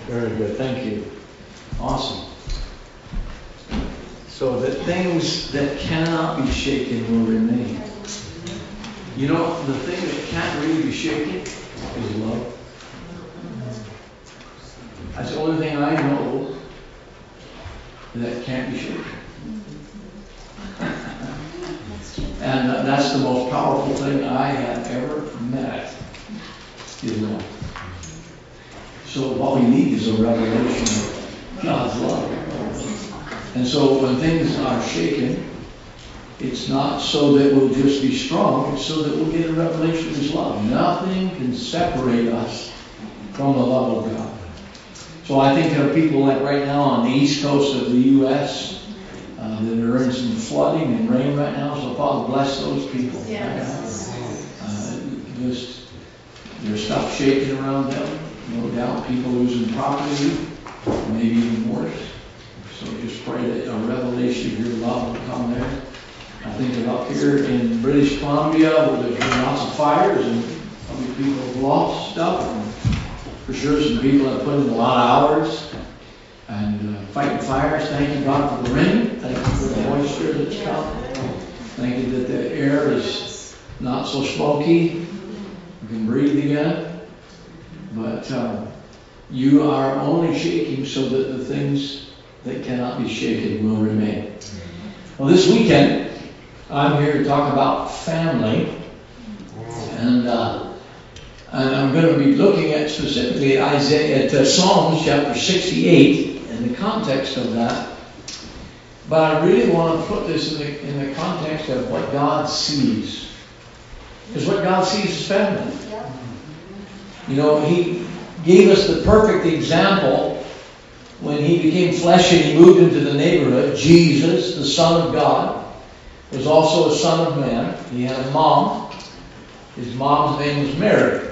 Very good. Thank you. Awesome. So the things that cannot be shaken will remain. You know, the thing that can't really be shaken is love. That's the only thing I know that can't be shaken. And that's the most powerful thing I have ever met is love. So what we need is a revelation of God's love. And so when things are shaken, it's not so that we'll just be strong, it's so that we'll get a revelation of His love. Nothing can separate us from the love of God. So I think there are people like right now on the east coast of the U.S. That are in some flooding and rain right now. So Father, bless those people. Yes. Just there's stuff shaking around them. No doubt people losing property, maybe even worse. So just pray that a revelation of your love will come there. I think that up here in British Columbia, where there's been lots of fires and probably people have lost stuff. And for sure some people have put in a lot of hours and fighting fires. Thank you, God, for the rain. Thank you for the moisture that's come. Thank you that the air is not so smoky. You can breathe again. But you are only shaking so that the things that cannot be shaken will remain. Well, this weekend, I'm here to talk about family. And I'm going to be looking at specifically Psalms chapter 68 and the context of that. But I really want to put this in the context of what God sees. Because what God sees is family. You know, He gave us the perfect example when He became flesh and He moved into the neighborhood. Jesus, the Son of God, was also a son of man. He had a mom. His mom's name was Mary.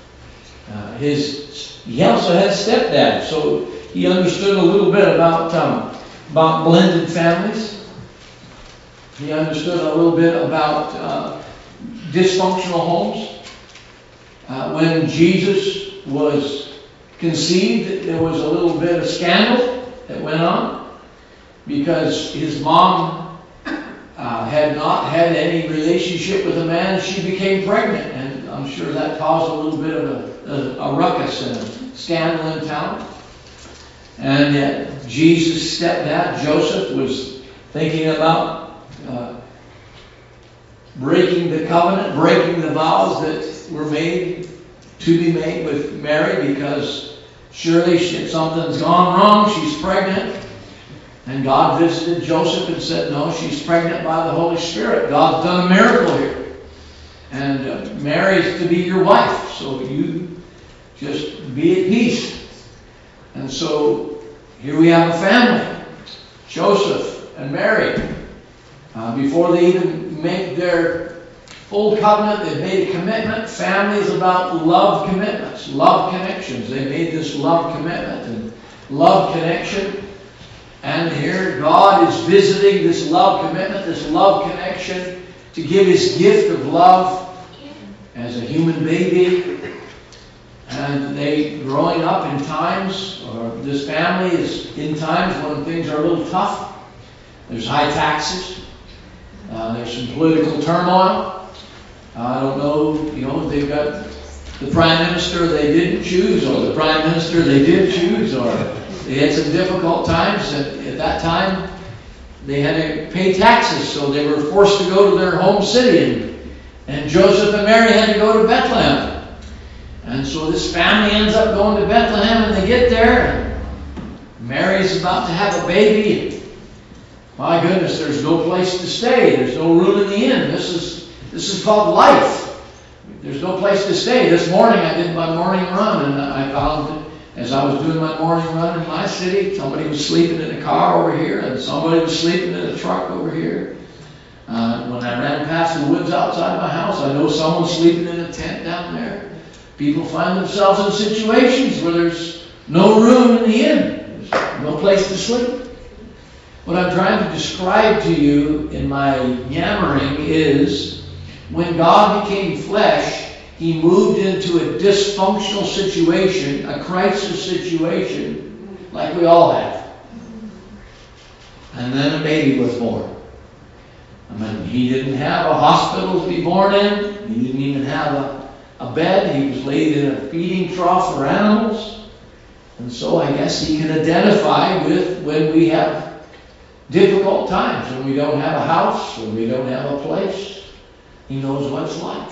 He also had a stepdad, so he understood a little bit about blended families. He understood a little bit about dysfunctional homes. When Jesus was conceived, there was a little bit of scandal that went on because his mom had not had any relationship with a man. She became pregnant, and I'm sure that caused a little bit of a ruckus and a scandal in town. And yet Jesus' stepdad, Joseph, was thinking about breaking the covenant, breaking the vows that were made to be made with Mary, because surely something's gone wrong. She's pregnant. And God visited Joseph and said, no, she's pregnant by the Holy Spirit. God's done a miracle here. And Mary's to be your wife. So you just be at peace. And so here we have a family. Joseph and Mary. Before they even make their full covenant, they've made a commitment. Family is about love commitments, love connections. They made this love commitment and love connection. And here God is visiting this love commitment, this love connection, to give His gift of love as a human baby. And they, growing up in times, or this family is in times when things are a little tough. There's high taxes. There's some political turmoil. I don't know, they've got the prime minister they didn't choose, or the prime minister they did choose, or they had some difficult times. At that time, they had to pay taxes, so they were forced to go to their home city. And Joseph and Mary had to go to Bethlehem. And so this family ends up going to Bethlehem, and they get there, and Mary's about to have a baby. And my goodness, there's no place to stay. There's no room in the inn. This is called life. There's no place to stay. This morning I did my morning run, and I found that as I was doing my morning run in my city, somebody was sleeping in a car over here, and somebody was sleeping in a truck over here. When I ran past the woods outside my house, I know someone's sleeping in a tent down there. People find themselves in situations where there's no room in the inn. There's no place to sleep. What I'm trying to describe to you in my yammering is when God became flesh, he moved into a dysfunctional situation, a crisis situation, like we all have. And then a baby was born. I mean, he didn't have a hospital to be born in. He didn't even have a bed. He was laid in a feeding trough for animals. And so I guess he can identify with when we have difficult times, when we don't have a house, when we don't have a place. He knows what it's like.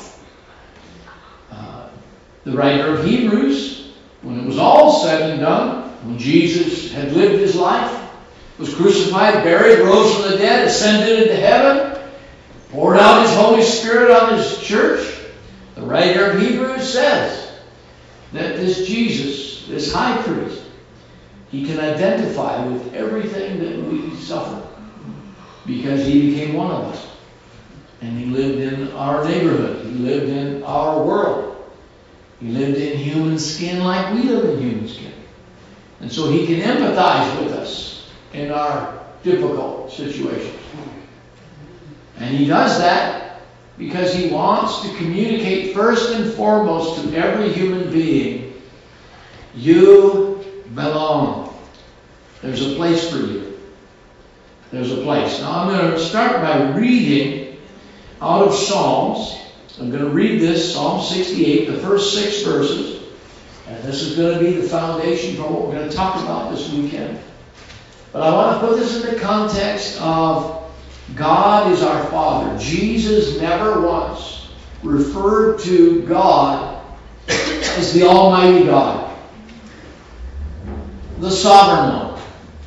The writer of Hebrews, when it was all said and done, when Jesus had lived his life, was crucified, buried, rose from the dead, ascended into heaven, poured out his Holy Spirit on his church, the writer of Hebrews says that this Jesus, this high priest, he can identify with everything that we suffer because he became one of us. And he lived in our neighborhood. He lived in our world. He lived in human skin like we live in human skin. And so he can empathize with us in our difficult situations. And he does that because he wants to communicate first and foremost to every human being, you belong. There's a place for you. There's a place. Now I'm going to start by reading out of Psalms. I'm going to read this, Psalm 68, the first 6 verses. And this is going to be the foundation for what we're going to talk about this weekend. But I want to put this in the context of God is our Father. Jesus never once referred to God as the Almighty God, the Sovereign One.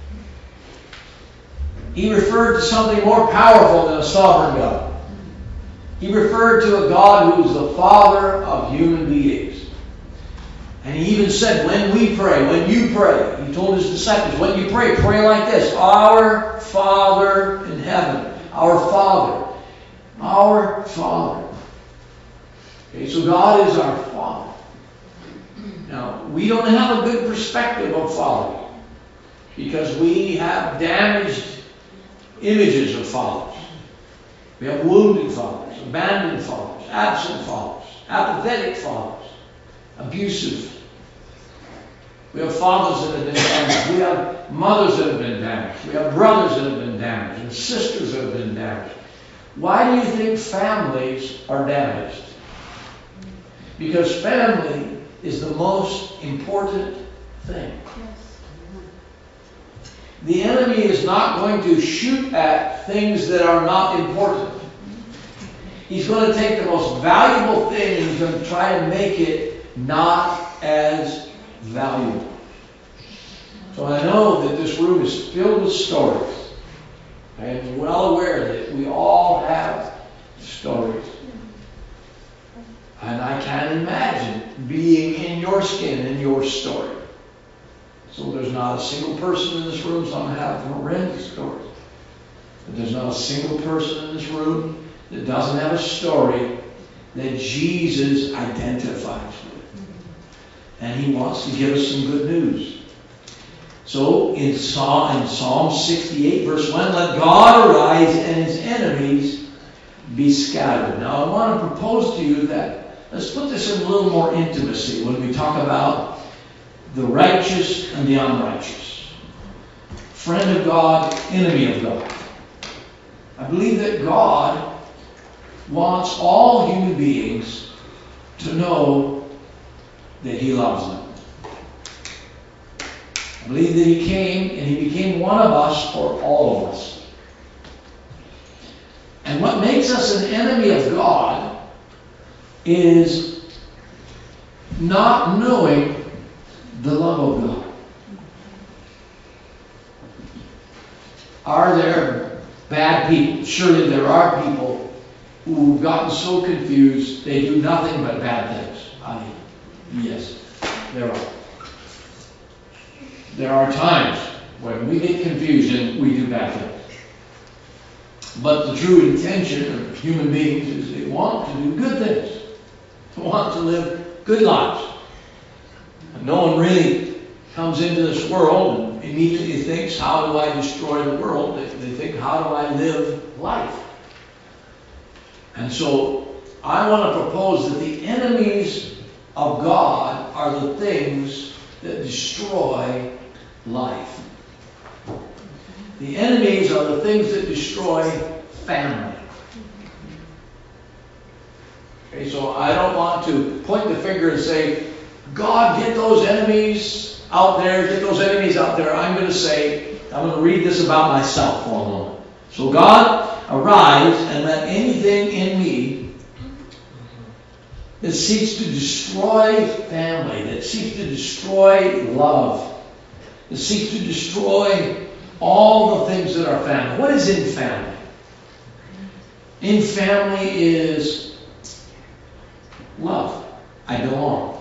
He referred to something more powerful than a sovereign God. He referred to a God who is the Father of human beings. And he even said, when we pray, when you pray, he told his disciples, when you pray, pray like this, Our Father in heaven. Our Father. Our Father. Okay, so God is our Father. Now, we don't have a good perspective of Father because we have damaged images of fathers. We have wounded fathers, abandoned fathers, absent fathers, apathetic fathers, abusive. We have fathers that have been damaged. We have mothers that have been damaged. We have brothers that have been damaged and sisters that have been damaged. Why do you think families are damaged? Because family is the most important thing. The enemy is not going to shoot at things that are not important. He's going to take the most valuable thing and he's going to try to make it not as valuable. So I know that this room is filled with stories. I am well aware that we all have stories. And I can't imagine being in your skin, in your story. So there's not a single person in this room, some have horrendous stories. But there's not a single person in this room that doesn't have a story that Jesus identifies with. And he wants to give us some good news. So in Psalm 68, verse 1, let God arise and his enemies be scattered. Now I want to propose to you that, let's put this in a little more intimacy when we talk about the righteous and the unrighteous. Friend of God, enemy of God. I believe that God wants all human beings to know that he loves them. I believe that he came and he became one of us for all of us. And what makes us an enemy of God is not knowing the love of God. Are there bad people? Surely there are people who've gotten so confused they do nothing but bad things. Yes, there are. There are times when we get confused and we do bad things. But the true intention of human beings is they want to do good things. They want to live good lives. And no one really comes into this world and immediately thinks, how do I destroy the world? They think, how do I live life? And so I want to propose that the enemies of God are the things that destroy life. The enemies are the things that destroy family. Okay, so I don't want to point the finger and say, God, get those enemies out there, get those enemies out there. I'm going to read this about myself for a moment. So God, arise and let anything in me that seeks to destroy family, that seeks to destroy love, that seeks to destroy all the things that are family. What is in family? In family is love. I belong.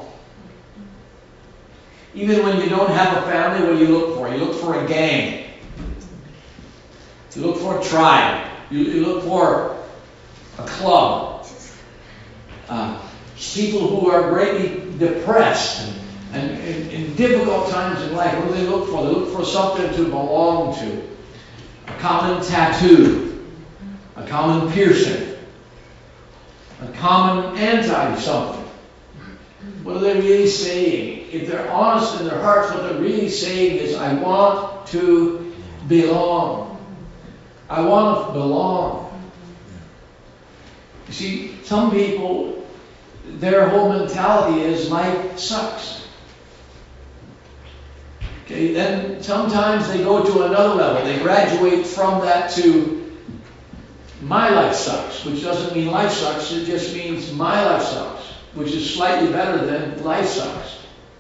Even when you don't have a family, what do you look for? You look for a gang. You look for a tribe. You look for a club. People who are greatly depressed and in difficult times in life, what do they look for? They look for something to belong to. A common tattoo. A common piercing. A common anti-something. What are they really saying? If they're honest in their hearts, what they're really saying is, I want to belong. I want to belong. You see, some people, their whole mentality is life sucks. Okay, then sometimes they go to another level. They graduate from that to my life sucks, which doesn't mean life sucks. It just means my life sucks, which is slightly better than life sucks.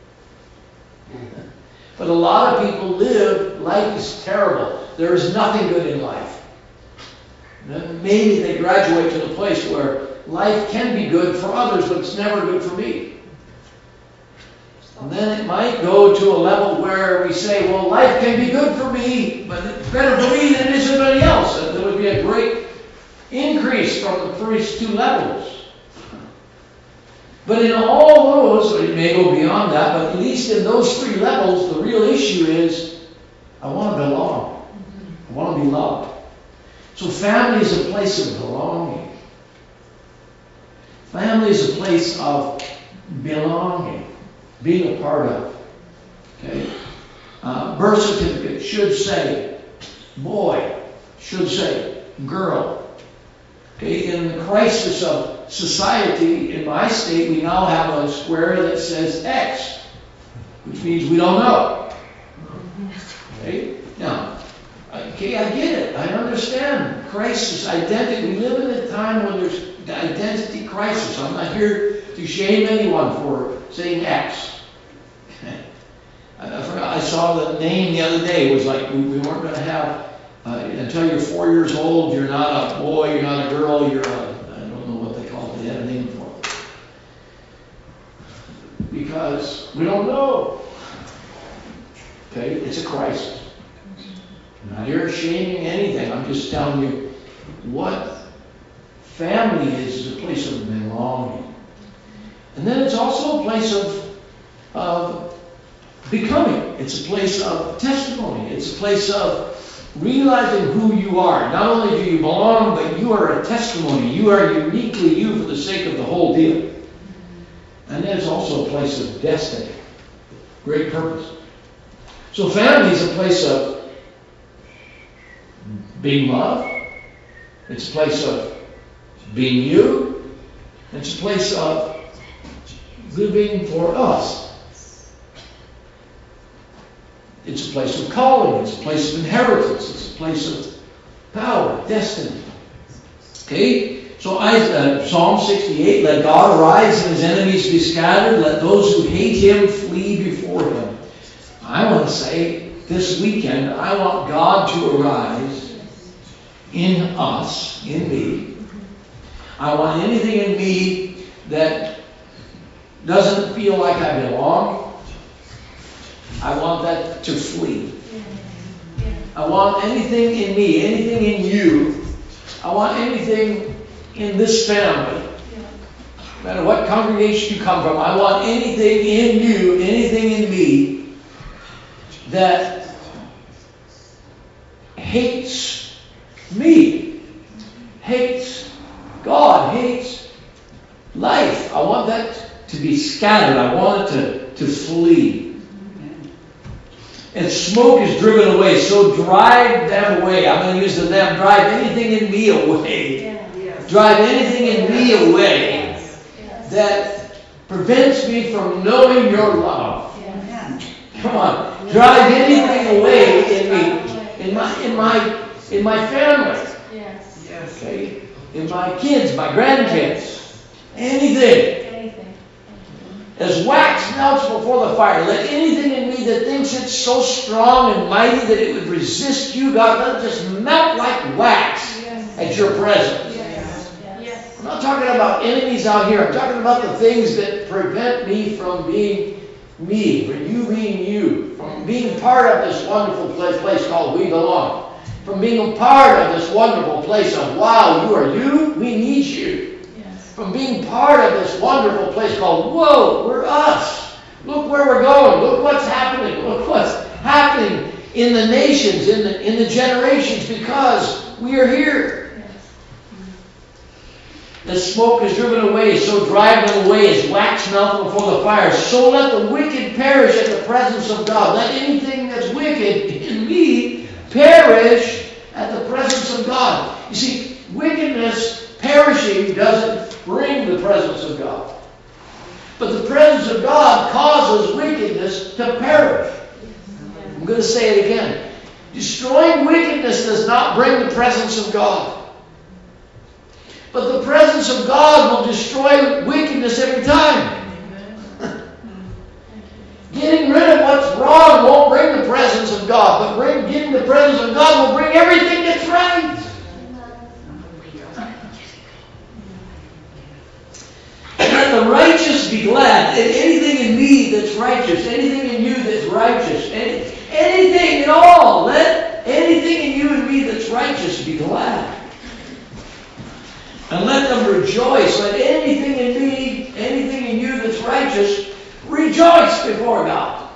But a lot of people live, life is terrible. There is nothing good in life. And maybe they graduate to the place where life can be good for others, but it's never good for me. And then it might go to a level where we say, well, life can be good for me, but it's better for me than it is anybody else. And there would be a great increase from the first two levels. But in all those, or it may go beyond that, but at least in those three levels, the real issue is, I want to belong. I want to be loved. So family is a place of belonging. Family is a place of belonging, being a part of. Okay? Birth certificate should say boy, should say girl. Okay? In the crisis of society in my state, we now have a square that says X, which means we don't know. Okay? Now, okay, I get it. I understand. Crisis, identity. We live in a time when there's the identity crisis. I'm not here to shame anyone for saying X. Okay. I saw the name the other day. It was like we weren't going to have, until you're 4 years old, you're not a boy, you're not a girl, you're a, I don't know what they call it. They had a name for it. Because we don't know. Okay, it's a crisis. I'm not here shaming anything. I'm just telling you what family is a place of belonging. And then it's also a place of becoming. It's a place of testimony. It's a place of realizing who you are. Not only do you belong, but you are a testimony. You are uniquely you for the sake of the whole deal. And then it's also a place of destiny. Great purpose. So family is a place of being loved. It's a place of being you. It's a place of living for us. It's a place of calling. It's a place of inheritance. It's a place of power, destiny. Okay? So Psalm 68, let God arise and his enemies be scattered. Let those who hate him flee before him. I want to say this weekend, I want God to arise in us, in me. I want anything in me that doesn't feel like I belong, I want that to flee. I want anything in me, anything in you, I want anything in this family, no matter what congregation you come from, I want anything in you, anything in me that hates me, hates God, hates life. I want that to be scattered. I want it to flee. And smoke is driven away, so drive them away. I'm going to use the them. Drive anything in me away. Yes. Drive anything in me away that prevents me from knowing your love. Come on. Drive anything away in me, in my family. Okay? In my kids, my grandkids. Anything. As wax melts before the fire, let anything in me that thinks it's so strong and mighty that it would resist you, God, let it just melt like wax at your presence. I'm not talking about enemies out here. I'm talking about the things that prevent me from being me, from you being you, from being part of this wonderful place called We Belong, from being a part of this wonderful place of, wow, you are you, we need you. From being part of this wonderful place called, whoa, we're us. Look where we're going. Look what's happening. Look what's happening in the nations, in the generations, because we are here. The smoke is driven away, so drive them away as wax melts before the fire. So let the wicked perish at the presence of God. Let anything that's wicked in me perish at the presence of God. You see, wickedness perishing doesn't bring the presence of God. But the presence of God causes wickedness to perish. I'm going to say it again. Destroying wickedness does not bring the presence of God. But the presence of God will destroy wickedness every time. Getting rid of what's wrong won't bring the presence of God. But getting the presence of God will bring everything that's right. Let the righteous be glad. Anything in me that's righteous, anything in you that's righteous, anything at all, let anything in you and me that's righteous be glad. And let them rejoice. Let anything in me, anything in you that's righteous, rejoice before God.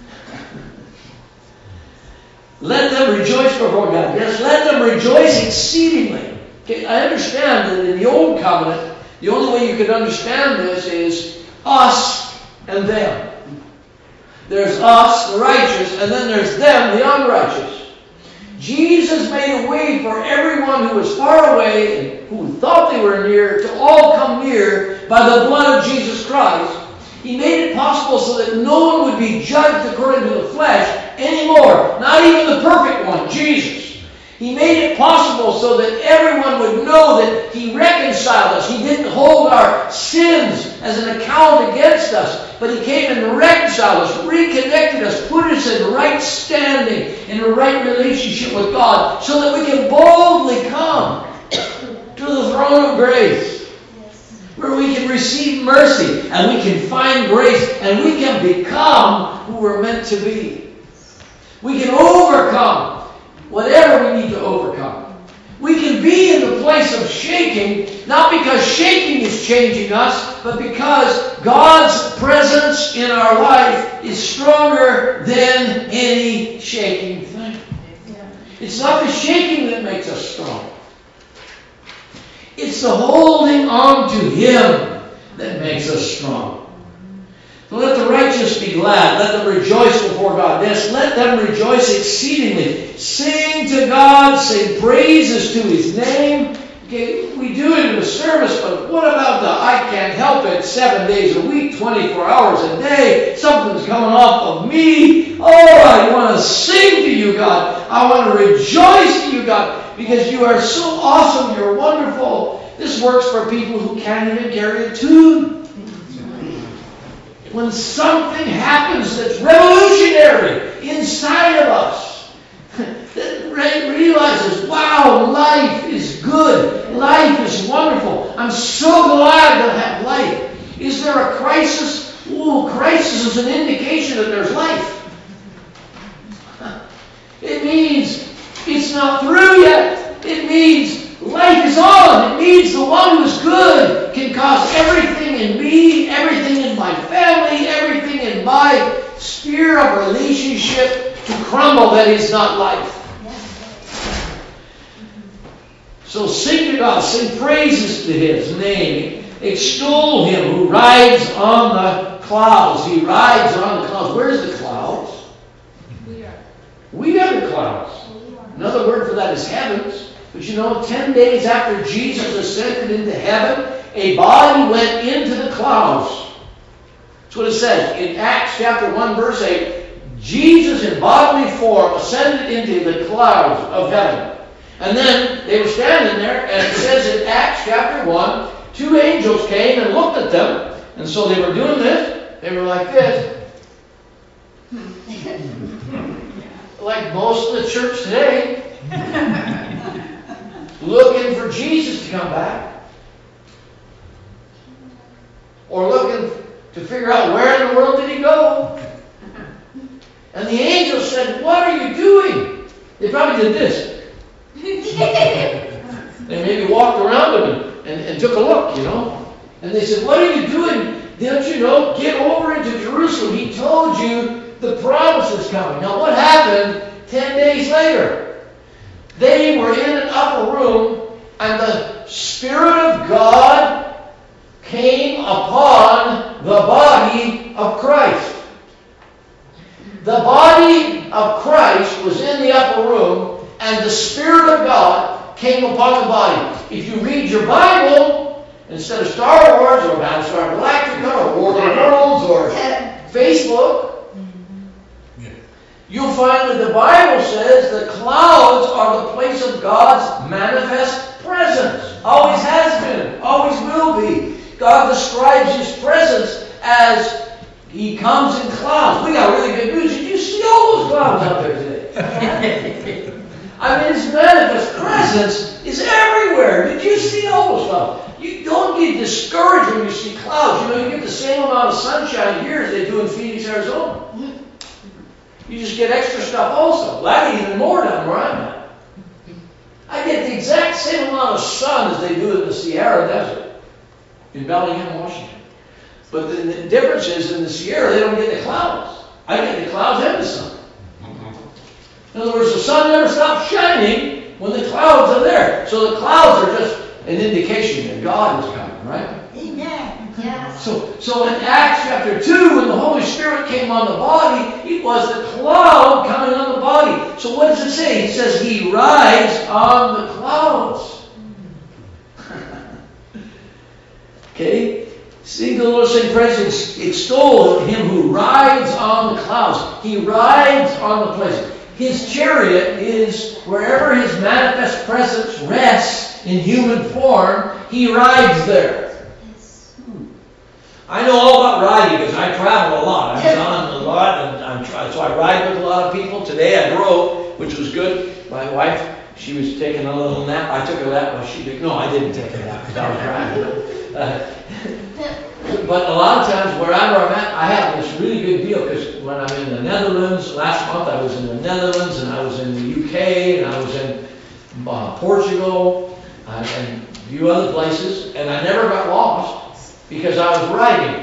Let them rejoice before God. Yes, let them rejoice exceedingly. Okay, I understand that in the Old Covenant, the only way you could understand this is us and them. There's us, the righteous, and then there's them, the unrighteous. Jesus made a way for everyone who was far away and who thought they were near to all come near by the blood of Jesus Christ. He made it possible so that no one would be judged according to the flesh anymore. Not even the perfect one, Jesus. He made it possible so that everyone would know that He reconciled us. He didn't hold our sins as an account against us, but He came and reconciled us, reconnected us, put us in right standing, in a right relationship with God, so that we can boldly come to the throne of grace, where we can receive mercy, and we can find grace, and we can become who we're meant to be. We can overcome whatever we need to overcome. We can be in the place of shaking, not because shaking is changing us, but because God's presence in our life is stronger than any shaking thing. It's not the shaking that makes us strong. It's the holding on to Him that makes us strong. So let the righteous be glad. Let them rejoice before God. Yes, let them rejoice exceedingly. Sing to God. Sing praises to His name. Okay, we do it in the service, but what about the I can't help it 7 days a week, 24 hours a day? Something's coming off of me. Oh, I want to sing to you, God. I want to rejoice to you, God, because you are so awesome. You're wonderful. This works for people who can't even carry a tune. When something happens that's revolutionary inside of us, that realizes, wow, life is good. Life is wonderful. I'm so glad to have life. Is there a crisis? Ooh, crisis is an indication that there's life. It means it's not through yet. It means life is on. It means the one who is good can cause everything in me, everything in my family, everything in my sphere of relationship to crumble. That is not life. So sing to God, sing praises to His name. Extol him who rides on the clouds. He rides on the clouds. Where's the clouds? We are the clouds. Another word for that is heavens. But 10 days after Jesus ascended into heaven, a body went into the clouds. That's what it says. In Acts chapter 1, verse 8, Jesus in bodily form ascended into the clouds of heaven. And then they were standing there, and it says in Acts chapter 1, 2 angels came and looked at them. And so they were doing this. They were like this. Like most of the church today. Looking for Jesus to come back. Or looking to figure out where in the world did he go. And the angel said, what are you doing? They probably did this. They maybe walked around him and took a look, And they said, what are you doing? Don't you know? Get over into Jerusalem. He told you the promise is coming. Now what happened 10 days later? They were in an upper room, and the Spirit of God came upon the body of Christ. The body of Christ was in the upper room, and the Spirit of God came upon the body. If you read your Bible, instead of Star Wars or Battlestar Galactica or War of the Worlds or Facebook, you'll find that the Bible says the clouds are the place of God's manifest presence. Always has been, always will be. God describes His presence as He comes in clouds. We got really good news. Did you see all those clouds out there today? His manifest presence is everywhere. Did you see all those clouds? You don't get discouraged when you see clouds. You get the same amount of sunshine here as they do in Phoenix, Arizona. You just get extra stuff also. Well, I get even more down where I'm at. I get the exact same amount of sun as they do in the Sierra Desert in Bellingham, Washington. But the difference is in the Sierra, they don't get the clouds. I get the clouds and the sun. In other words, the sun never stops shining when the clouds are there. So the clouds are just an indication that God is coming, right? Amen. Yes. So in Acts chapter 2, when the Holy Spirit came on the body, it was the cloud coming on the body. So what does it say? It says He rides on the clouds. Okay? Sing the Lord, sing praise, extol Him who rides on the clouds. He rides on the places. His chariot is wherever His manifest presence rests in human form, He rides there. I know all about riding because I travel a lot. I'm gone a lot, and so I ride with a lot of people. Today I drove, which was good. My wife, she was taking a little nap. I took a nap. Well, she did. No, I didn't take a nap because I was driving. But a lot of times, wherever I'm at, I have this really good deal because when I'm in the Netherlands, last month I was in the Netherlands, and I was in the UK, and I was in Portugal, and a few other places, and I never got lost. Because I was riding.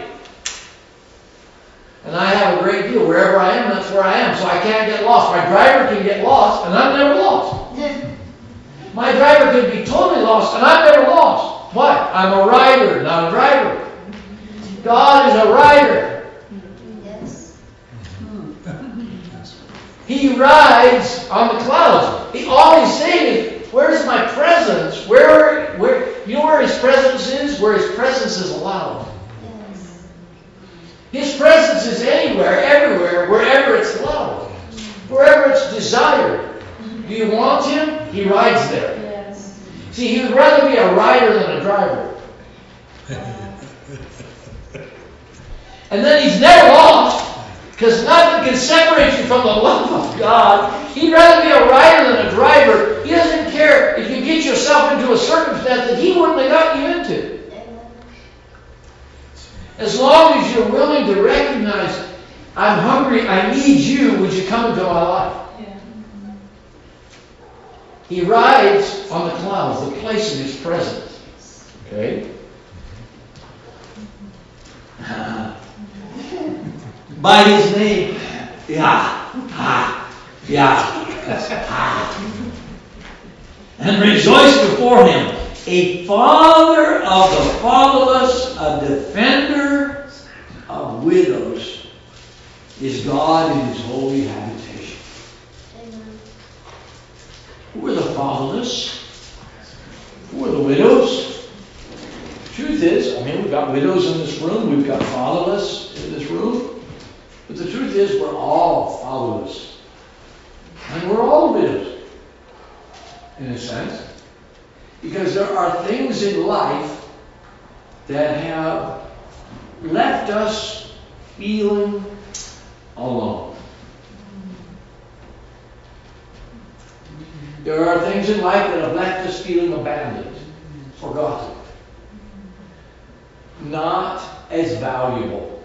And I have a great deal. Wherever I am, that's where I am. So I can't get lost. My driver can get lost, and I'm never lost. My driver could be totally lost, and I'm never lost. Why? I'm a rider, not a driver. God is a rider. Yes. He rides on the clouds. All He's saying is, where's my presence? Where? You know where His presence is? Where His presence is allowed. Yes. His presence is anywhere, everywhere, wherever it's allowed. Wherever it's desired. Do you want Him? He rides there. Yes. See, He would rather be a rider than a driver. And then He's never lost. Because nothing can separate you from the love of God. He'd rather be a rider than a driver. He doesn't care if you get yourself into a circumstance that He wouldn't have got you into. As long as you're willing to recognize, I'm hungry, I need You, would you come into my life? Yeah. He rides on the clouds, the place of His presence. Okay? By His name. And rejoice before Him A father of the fatherless, a defender of widows, is God in His holy habitation. Amen. Who are the fatherless? Who are the widows? Truth is, we've got widows in this room, we've got fatherless in this room, but the truth is we're all fatherless. And we're all widows, in a sense. Because there are things in life that have left us feeling alone. There are things in life that have left us feeling abandoned, forgotten, not as valuable,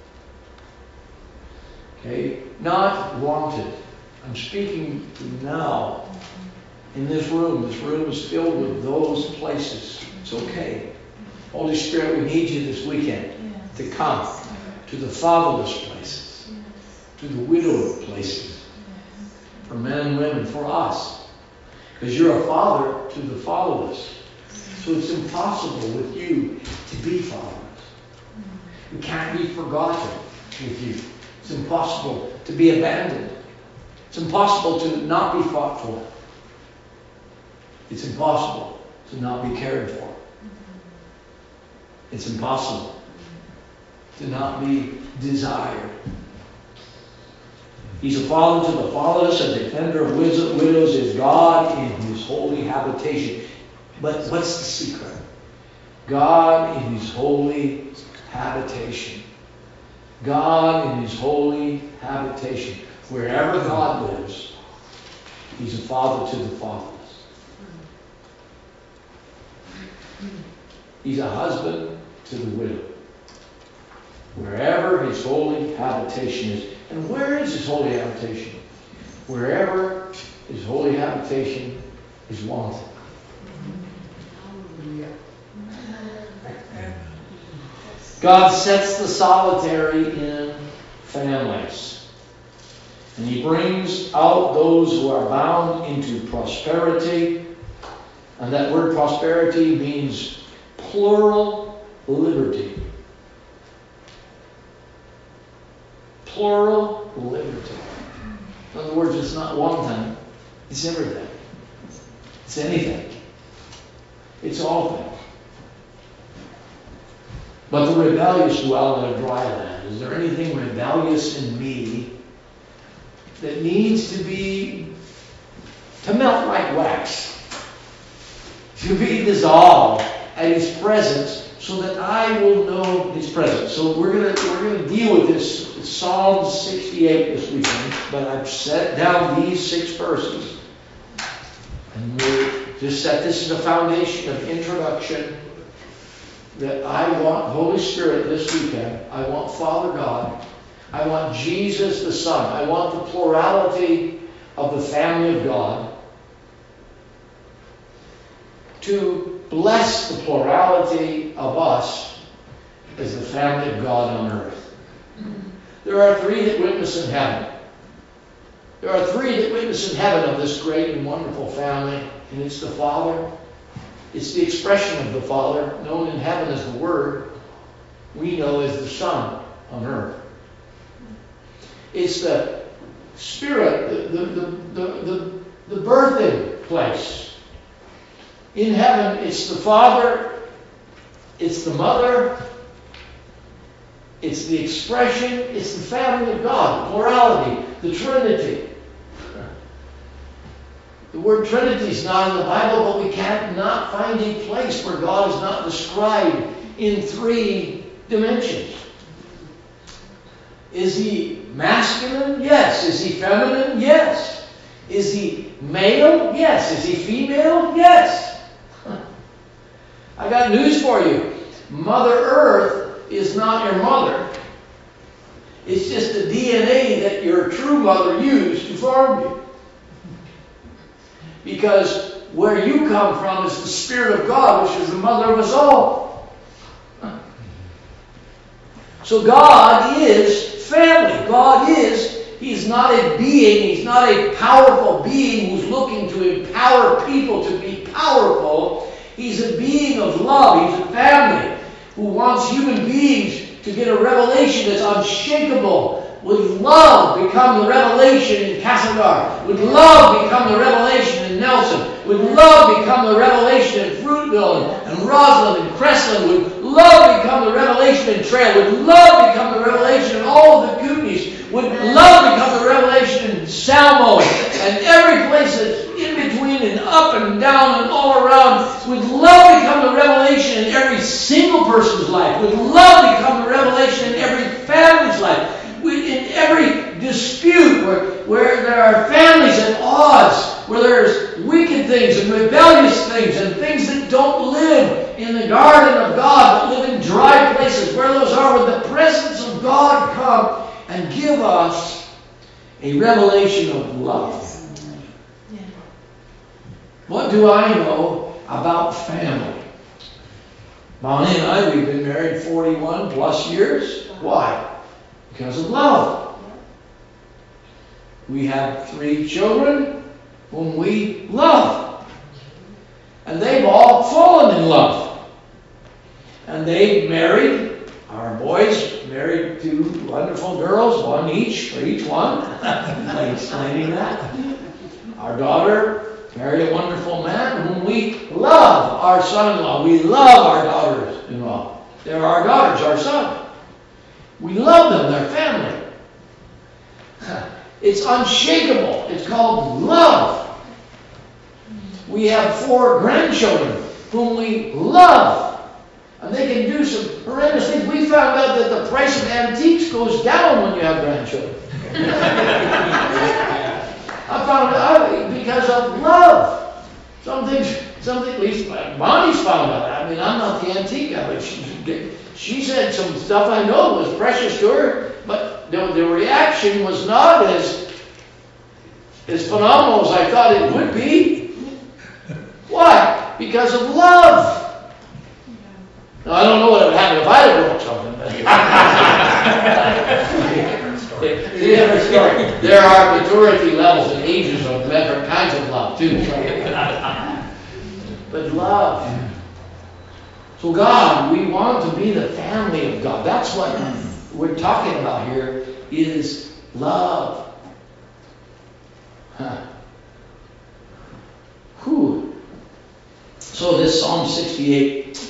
okay, not wanted. I'm speaking now in this room. This room is filled with those places. It's okay. Holy Spirit, we need you this weekend to come to the fatherless places, to the widowed places, for men and women, for us. Because you're a father to the fatherless. So it's impossible with you to be fatherless. You can't be forgotten with you. It's impossible to be abandoned. It's impossible to not be fought for. It's impossible to not be cared for. It's impossible to not be desired. He's a father to the fatherless, a defender of widows, is God in His holy habitation. But what's the secret? God in His holy habitation. God in His holy habitation. Wherever God lives, He's a father to the fatherless. He's a husband to the widow. Wherever His holy habitation is. And where is His holy habitation? Wherever His holy habitation is wanted. God sets the solitary in families. And He brings out those who are bound into prosperity. And that word prosperity means plural liberty. Plural liberty. In other words, it's not one thing, it's everything. It's anything. It's all things. But the rebellious dwell in a dry land. Is there anything rebellious in me that needs to melt like wax? To be dissolved at His presence so that I will know His presence. So we're gonna deal with this Psalm 68 this weekend, but I've set down these 6 verses. And we'll just set this as a foundation of introduction that I want Holy Spirit this weekend. I want Father God. I want Jesus the Son. I want the plurality of the family of God to bless the plurality of us as the family of God on earth. There are 3 that witness in heaven. There are 3 that witness in heaven of this great and wonderful family. And it's the Father. It's the expression of the Father, known in heaven as the Word. We know as the Son on earth. It's the Spirit, the birthing place. In heaven, it's the Father, it's the Mother, it's the expression, it's the family of God, the plurality, the Trinity. The word Trinity is not in the Bible, but we cannot find a place where God is not described in 3 dimensions. Is He masculine? Yes. Is He feminine? Yes. Is He male? Yes. Is He female? Yes. I got news for you. Mother Earth is not your mother. It's just the DNA that your true mother used to form you. Because where you come from is the Spirit of God, which is the mother of us all. So God is family. God is, He's not a being, He's not a powerful being who's looking to empower people to be powerful. He's a being of love. He's a family who wants human beings to get a revelation that's unshakable. Would love become the revelation in Castlegar? Would love become the revelation in Nelson? Would love become the revelation in Fruitville and Roslyn and Crestland? Would love become the revelation in Trail? Would love become the revelation in all of the Kootenays? Would love become the revelation in Salmo and every place that's in between and up and down and all around? Would love become the revelation in every single person's life? Would love become the revelation in every family's life? In every dispute where there are families at odds, where there's wicked things and rebellious things and things that don't live in the garden of God, but live in dry places, where those are, would the presence of God come and give us a revelation of love. Yeah. What do I know about family? Bonnie and I, we've been married 41 plus years. Why? Because of love. We have 3 children whom we love. And they've all fallen in love. And they married, our boys married 2 wonderful girls, one each for each one. I'm explaining that. Our daughter married a wonderful man whom we love, our son-in-law. We love our daughters-in-law. They're our daughters, our son. We love them, they're family. It's unshakable. It's called love. We have 4 grandchildren whom we love. And they can do some horrendous things. We found out that the price of antiques goes down when you have grandchildren. I found out because of love. Some things, at least Bonnie's found out. I mean, I'm not the antique guy, but she said some stuff I know was precious to her, but the reaction was not as phenomenal as I thought it would be. Why? Because of love. Now, I don't know what would happen if I had broke something. Different story. There are maturity levels and ages of different kinds of love, too. But love. So God, we want to be the family of God. That's what we're talking about here, is love. Whew. So this Psalm 68.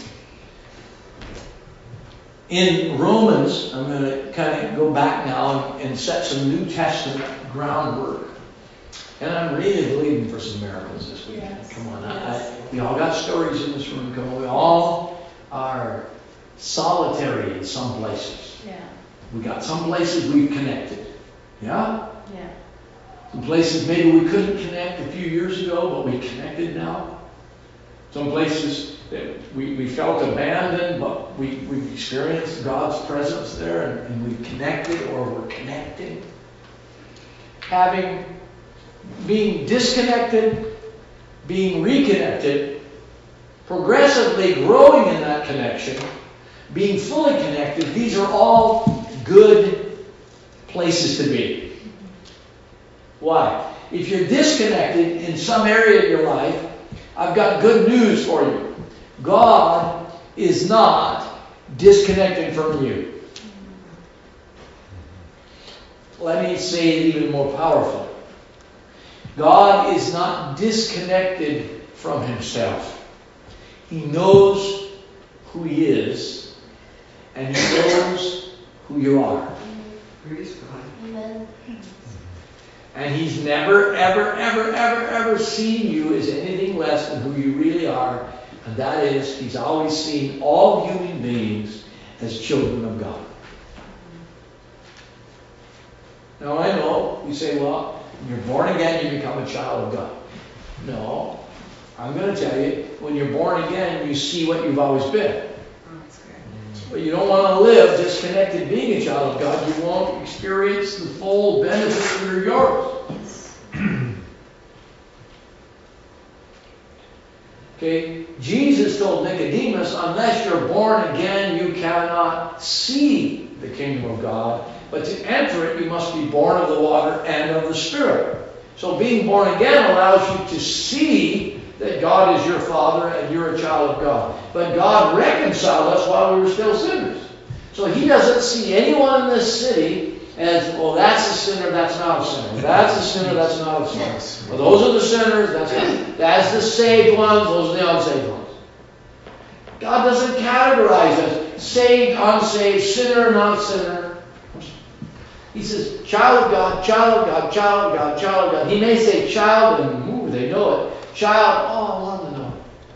In Romans, I'm going to kind of go back now and set some New Testament groundwork. And I'm really believing for some miracles this week. Yes. Come on. Yes. We all got stories in this room. Come on. We all are solitary in some places. Yeah. We got some places we've connected. Yeah? Yeah. Some places maybe we couldn't connect a few years ago, but we connected now. Some places that we felt abandoned, but we've experienced God's presence there, and we've connected, or we're connecting. Being disconnected, being reconnected, progressively growing in that connection, being fully connected, these are all good places to be. Why? If you're disconnected in some area of your life, I've got good news for you. God is not disconnecting from you. Let me say it even more powerfully. God is not disconnected from himself. He knows who he is, and he knows who you are. Praise God. Amen. And he's never, ever, ever, ever, ever seen you as anything less than who you really are. And that is, he's always seen all human beings as children of God. Now I know, you say, well, when you're born again, you become a child of God. No. I'm going to tell you, when you're born again, you see what you've always been. Oh, that's good. But you don't want to live disconnected being a child of God. You won't experience the full benefits that are yours. Okay? Jesus told Nicodemus, unless you're born again, you cannot see the kingdom of God. But to enter it, you must be born of the water and of the Spirit. So being born again allows you to see that God is your Father and you're a child of God. But God reconciled us while we were still sinners. So He doesn't see anyone in this city as, well, that's a sinner, that's not a sinner. That's a sinner, that's not a sinner. Well, those are the sinners, that's the saved ones, those are the unsaved ones. God doesn't categorize us saved, unsaved, sinner, not sinner. He says, child of God, child of God, child of God, child of God. He may say child, and ooh, they know it. Child, oh, I want them to know.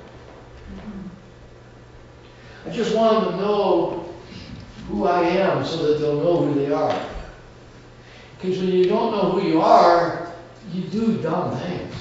I just want them to know who I am so that they'll know who they are. Because when you don't know who you are, you do dumb things.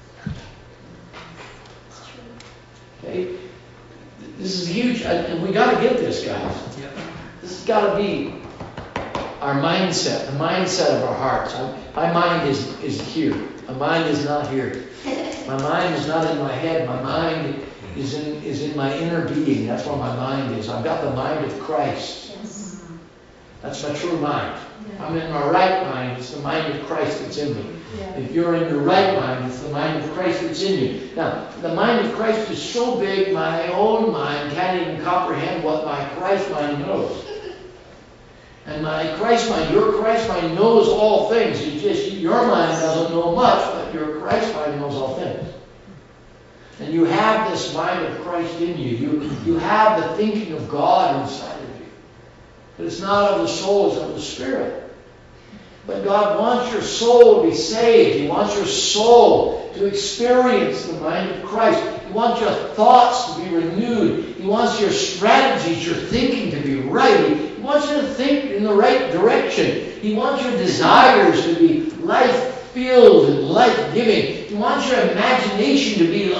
Okay? This is huge. And we got to get this, guys. This has got to be our mindset, the mindset of our hearts. My mind is here. My mind is not here. My mind is not in my head. My mind is in my inner being. That's where my mind is. I've got the mind of Christ. Yes. That's my true mind. I'm in my right mind. It's the mind of Christ that's in me. Yeah. If you're in your right mind, it's the mind of Christ that's in you. Now, the mind of Christ is so big, my own mind can't even comprehend what my Christ mind knows. And my Christ mind, your Christ mind knows all things. Your mind doesn't know much, but your Christ mind knows all things. And you have this mind of Christ in you. You have the thinking of God inside of you. But it's not of the soul, it's of the Spirit. But God wants your soul to be saved. He wants your soul to experience the mind of Christ. He wants your thoughts to be renewed. He wants your strategies, your thinking to be right. He wants you to think in the right direction. He wants your desires to be life-filled and life-giving. He wants your imagination to be a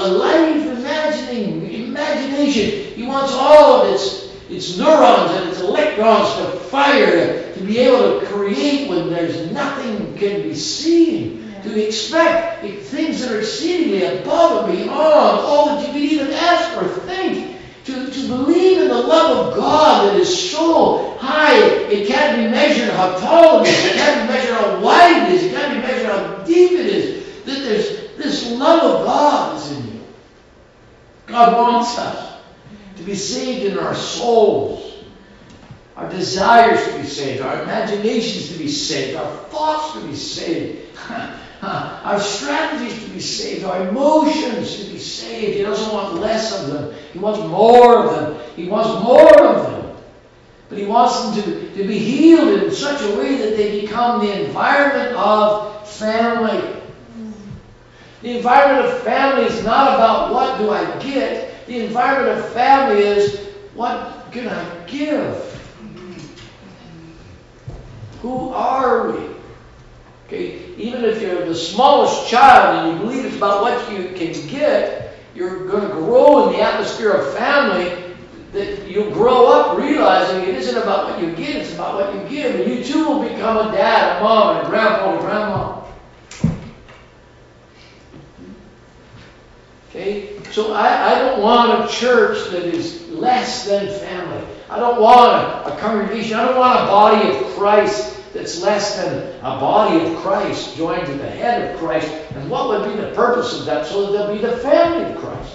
imagination. He wants all of its neurons and its electrons to fire, to be able to create when there's nothing can be seen, to expect things that are exceedingly above and beyond all that you could even ask or think, to believe in the love of God that is so high, it can't be measured how tall it is, it can't be measured how wide it is, it can't be measured how deep it is, that there's this love of God is in you. God wants us to be saved in our souls, our desires to be saved, our imaginations to be saved, our thoughts to be saved, our strategies to be saved, our emotions to be saved. He doesn't want less of them. He wants more of them. He wants more of them. But He wants them to be healed in such a way that they become the environment of family. The environment of family is not about what do I get. The environment of family is what can I give? Who are we? Okay, even if you're the smallest child and you believe it's about what you can get, you're going to grow in the atmosphere of family. That you'll grow up realizing it isn't about what you get, it's about what you give. And you too will become a dad, a mom, and a grandpa, and a grandma. Okay? So I don't want a church that is less than family. I don't want a congregation. I don't want a body of Christ that's less than a body of Christ joined to the head of Christ. And what would be the purpose of that? So that there'll be the family of Christ.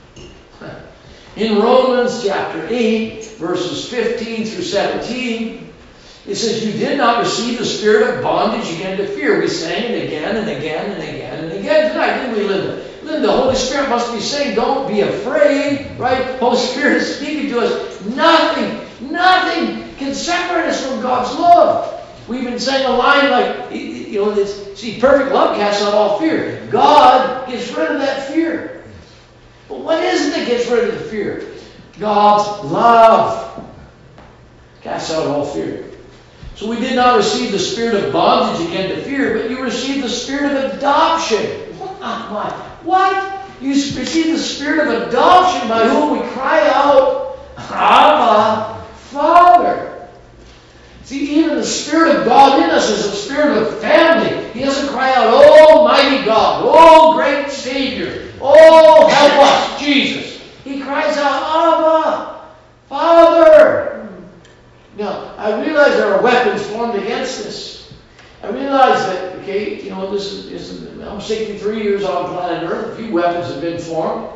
In Romans chapter 8, verses 15 through 17, it says, you did not receive the spirit of bondage again to fear. We sang it again and again and again and again tonight, didn't we, Linda? Linda, the Holy Spirit must be saying, don't be afraid, right? Holy Spirit is speaking to us. Nothing can separate us from God's love. We even sang a line like, see, perfect love casts out all fear. God gets rid of that fear. But what is it that gets rid of the fear? God's love casts out all fear. So we did not receive the spirit of bondage again to fear, but you received the spirit of adoption. What? You received the spirit of adoption by whom we cry out, Abba, Father. See, even the Spirit of God in us is a spirit of family. He doesn't cry out, Almighty God, oh, great Savior, oh, help us, Jesus. He cries out, Abba, Father. Now, I realize there are weapons formed against this. I realize that okay, I'm 63 years on planet Earth. A few weapons have been formed.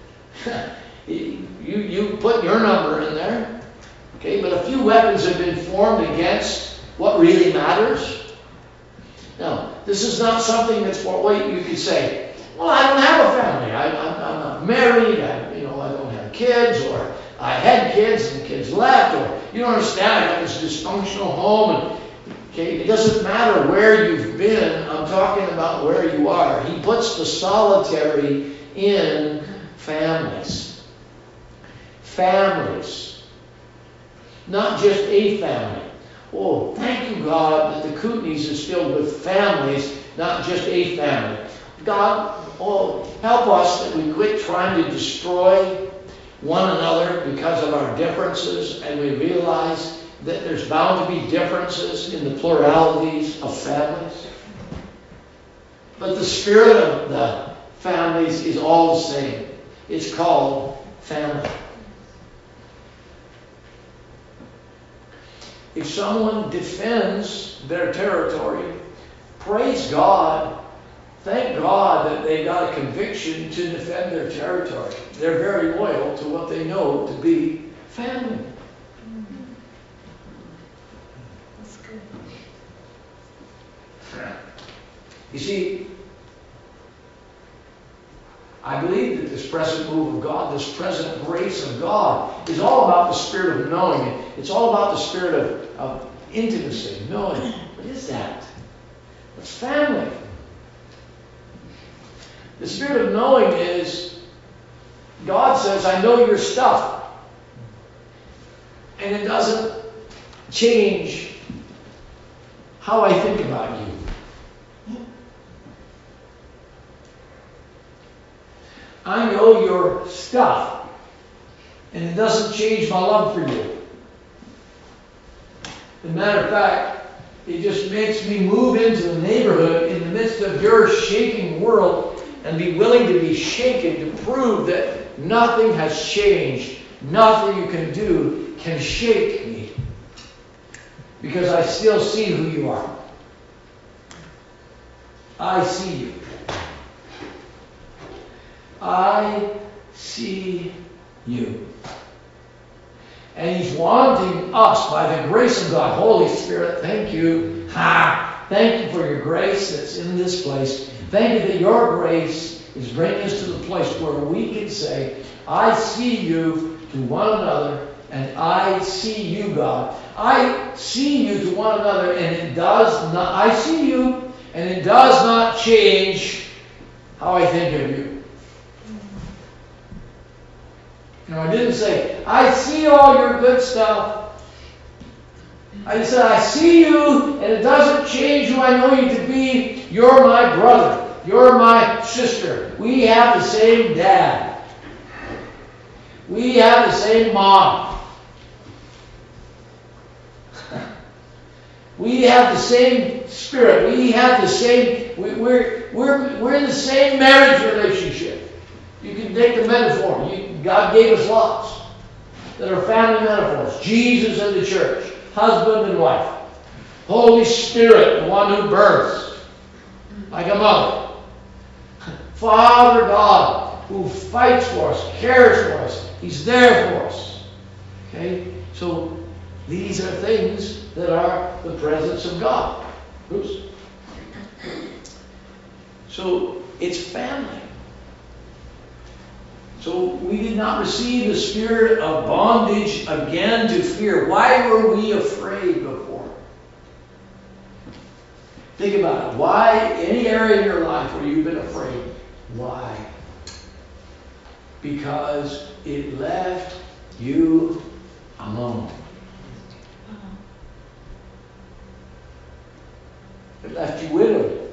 you put your number in there. Okay, but a few weapons have been formed against what really matters. Now, this is not something that's you could say, well, I don't have a family. I'm not married. I don't have kids, or I had kids and the kids left, or you don't understand. I got this dysfunctional home, and okay, it doesn't matter where you've been. I'm talking about where you are. He puts the solitary in families. Families. Not just a family. Oh, thank you, God, that the Kootenays is filled with families, not just a family. God, help us that we quit trying to destroy one another because of our differences, and we realize that there's bound to be differences in the pluralities of families. But the spirit of the families is all the same. It's called family. If someone defends their territory, praise God. Thank God that they got a conviction to defend their territory. They're very loyal to what they know to be family. That's good. You see, I believe that this present move of God, this present grace of God, is all about the spirit of knowing. It's all about the spirit of intimacy, knowing. What is that? It's family. The spirit of knowing is, God says, I know your stuff. And it doesn't change how I think about you. I know your stuff. And it doesn't change my love for you. As a matter of fact, it just makes me move into the neighborhood in the midst of your shaking world and be willing to be shaken to prove that nothing has changed. Nothing you can do can shake me. Because I still see who you are. I see you. I see you. And He's wanting us, by the grace of God, Holy Spirit, thank you. Thank you for your grace that's in this place. Thank you that your grace is bringing us to the place where we can say, I see you to one another, and I see you, God. I see you to one another, and it does not, I see you, and it does not change how I think of you. No, I didn't say, I see all your good stuff. I just said, I see you, and it doesn't change who I know you to be. You're my brother. You're my sister. We have the same dad. We have the same mom. We have the same spirit. We have the same, we're in the same marriage relationship. You can take the metaphor. God gave us lots that are family metaphors. Jesus and the church. Husband and wife. Holy Spirit, the one who births. Like a mother. Father God, who fights for us, cares for us. He's there for us. Okay? So, these are things that are the presence of God. Oops. So, it's family. So we did not receive the spirit of bondage again to fear. Why were we afraid before? Think about it. Why, any area in your life where you've been afraid? Why? Because it left you alone. It left you widowed.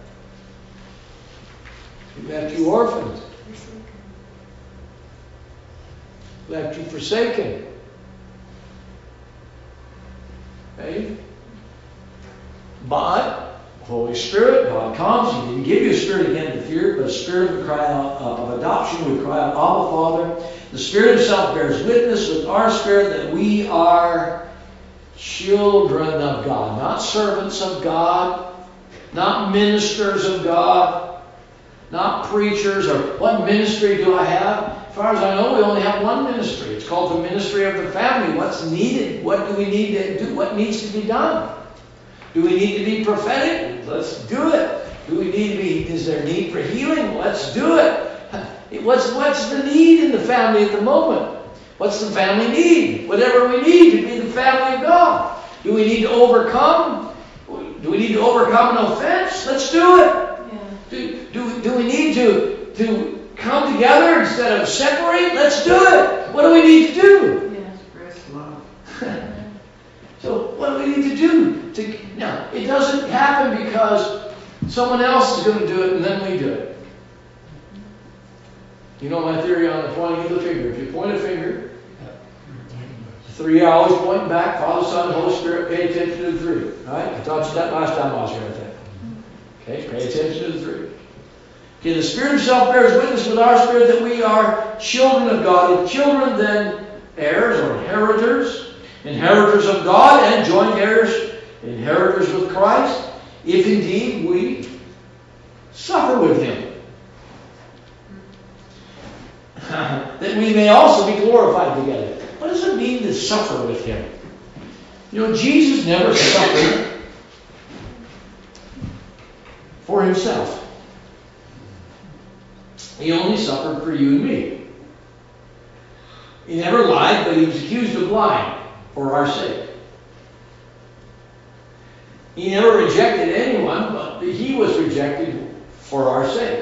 It left you orphaned. Left you forsaken. Okay? But Holy Spirit, God comes. He didn't give you a spirit again to fear, but a spirit of cry out of adoption. We cry out, Abba, Father. The Spirit Himself bears witness with our spirit that we are children of God, not servants of God, not ministers of God, not preachers, or what ministry do I have? As far as I know, we only have one ministry. It's called the ministry of the family. What's needed? What do we need to do? What needs to be done? Do we need to be prophetic? Let's do it. Do we need to be, is there need for healing? Let's do it. What's the need in the family at the moment? What's the family need? Whatever we need to be the family of God. Do we need to overcome? Do we need to overcome an offense? Let's do it. Do we need to come together instead of separate? Let's do it. What do we need to do? Express love. So what do we need to do? Now, it doesn't happen because someone else is going to do it and then we do it. You know my theory on the pointing of the finger. If you point a finger, the three are always pointing back. Father, Son, Holy Spirit, pay attention to the three. Right? I taught you that last time I was here, I think. Okay, pay attention to the three. Okay, the Spirit Himself bears witness with our spirit that we are children of God. If children, then heirs or inheritors, inheritors of God and joint heirs, inheritors with Christ, if indeed we suffer with Him, that we may also be glorified together. What does it mean to suffer with Him? You know, Jesus never suffered for Himself. He only suffered for you and me. He never lied, but He was accused of lying for our sake. He never rejected anyone, but He was rejected for our sake.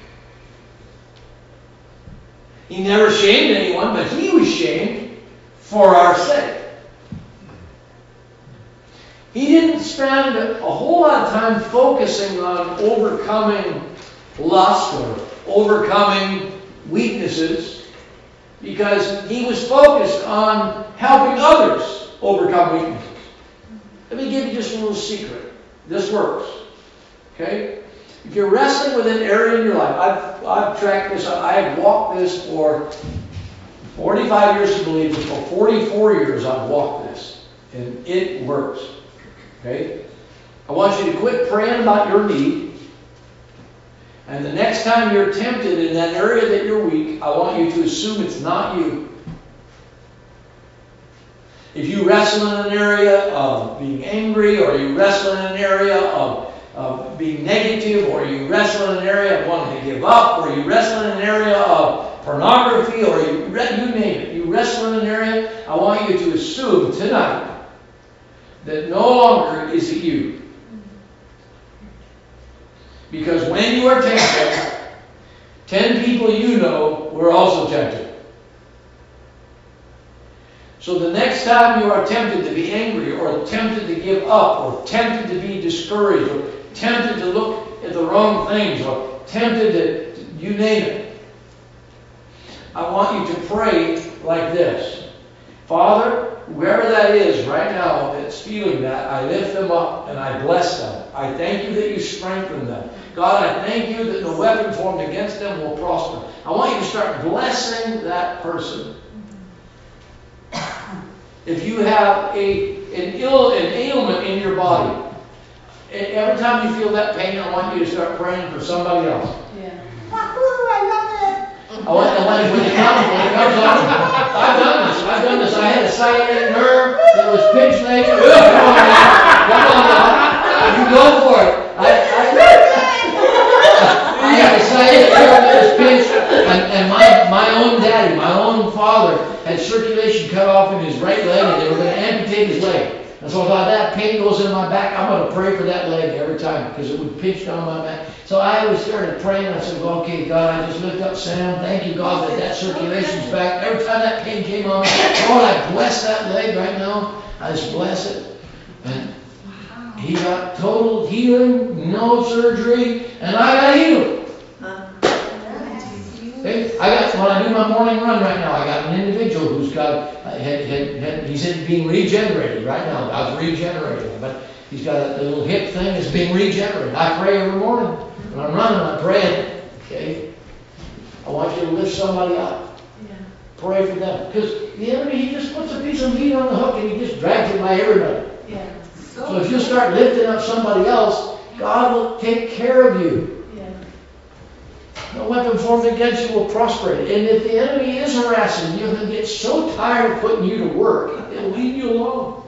He never shamed anyone, but He was shamed for our sake. He didn't spend a whole lot of time focusing on overcoming lust or overcoming weaknesses, because He was focused on helping others overcome weaknesses. Let me give you just a little secret. This works. Okay? If you're wrestling with an area in your life, I've tracked this, I've walked this for 45 years to believe it, for 44 years I've walked this. And it works. Okay? I want you to quit praying about your need. And the next time you're tempted in that area that you're weak, I want you to assume it's not you. If you wrestle in an area of being angry, or you wrestle in an area of being negative, or you wrestle in an area of wanting to give up, or you wrestle in an area of pornography, or you name it, you wrestle in an area, I want you to assume tonight that no longer is it you. Because when you are tempted, 10 people you know were also tempted. So the next time you are tempted to be angry, or tempted to give up, or tempted to be discouraged, or tempted to look at the wrong things, or tempted to you name it, I want you to pray like this. Father, whoever that is right now that's feeling that, I lift them up and I bless them. I thank you that you strengthen them. God, I thank you that no weapon formed against them will prosper. I want you to start blessing that person. If you have an ailment in your body, every time you feel that pain, I want you to start praying for somebody else. Yeah. I want when it comes on, I've done this. I had a sciatic nerve that was pinched leg. Come on now. You go for it. I had a sciatic nerve that was pinched, and my own daddy, my own father, had circulation cut off in his right leg, and they were going to amputate his leg. And so I thought, that pain goes in my back, I'm going to pray for that leg every time, because it would pinch down my back. So I always started praying. I said, well, okay, God, I just lift up Sam. Thank you, God, that circulation's back. Every time that pain came on, Lord, I bless that leg right now. I just bless it. And he got total healing, no surgery, and I got healed. Okay? When I do my morning run right now, I got an individual who's got, he's being regenerated right now. God's regenerating him. But he's got a little hip thing that's being regenerated. I pray every morning. When I'm running, I'm praying. Okay? I want you to lift somebody up. Yeah. Pray for them. Because the enemy, he just puts a piece of meat on the hook and he just drags it by everybody. Yeah. So if you start lifting up somebody else, God will take care of you. Yeah. No weapon formed against you will prosper. And if the enemy is harassing you, he'll get so tired of putting you to work, he'll leave you alone.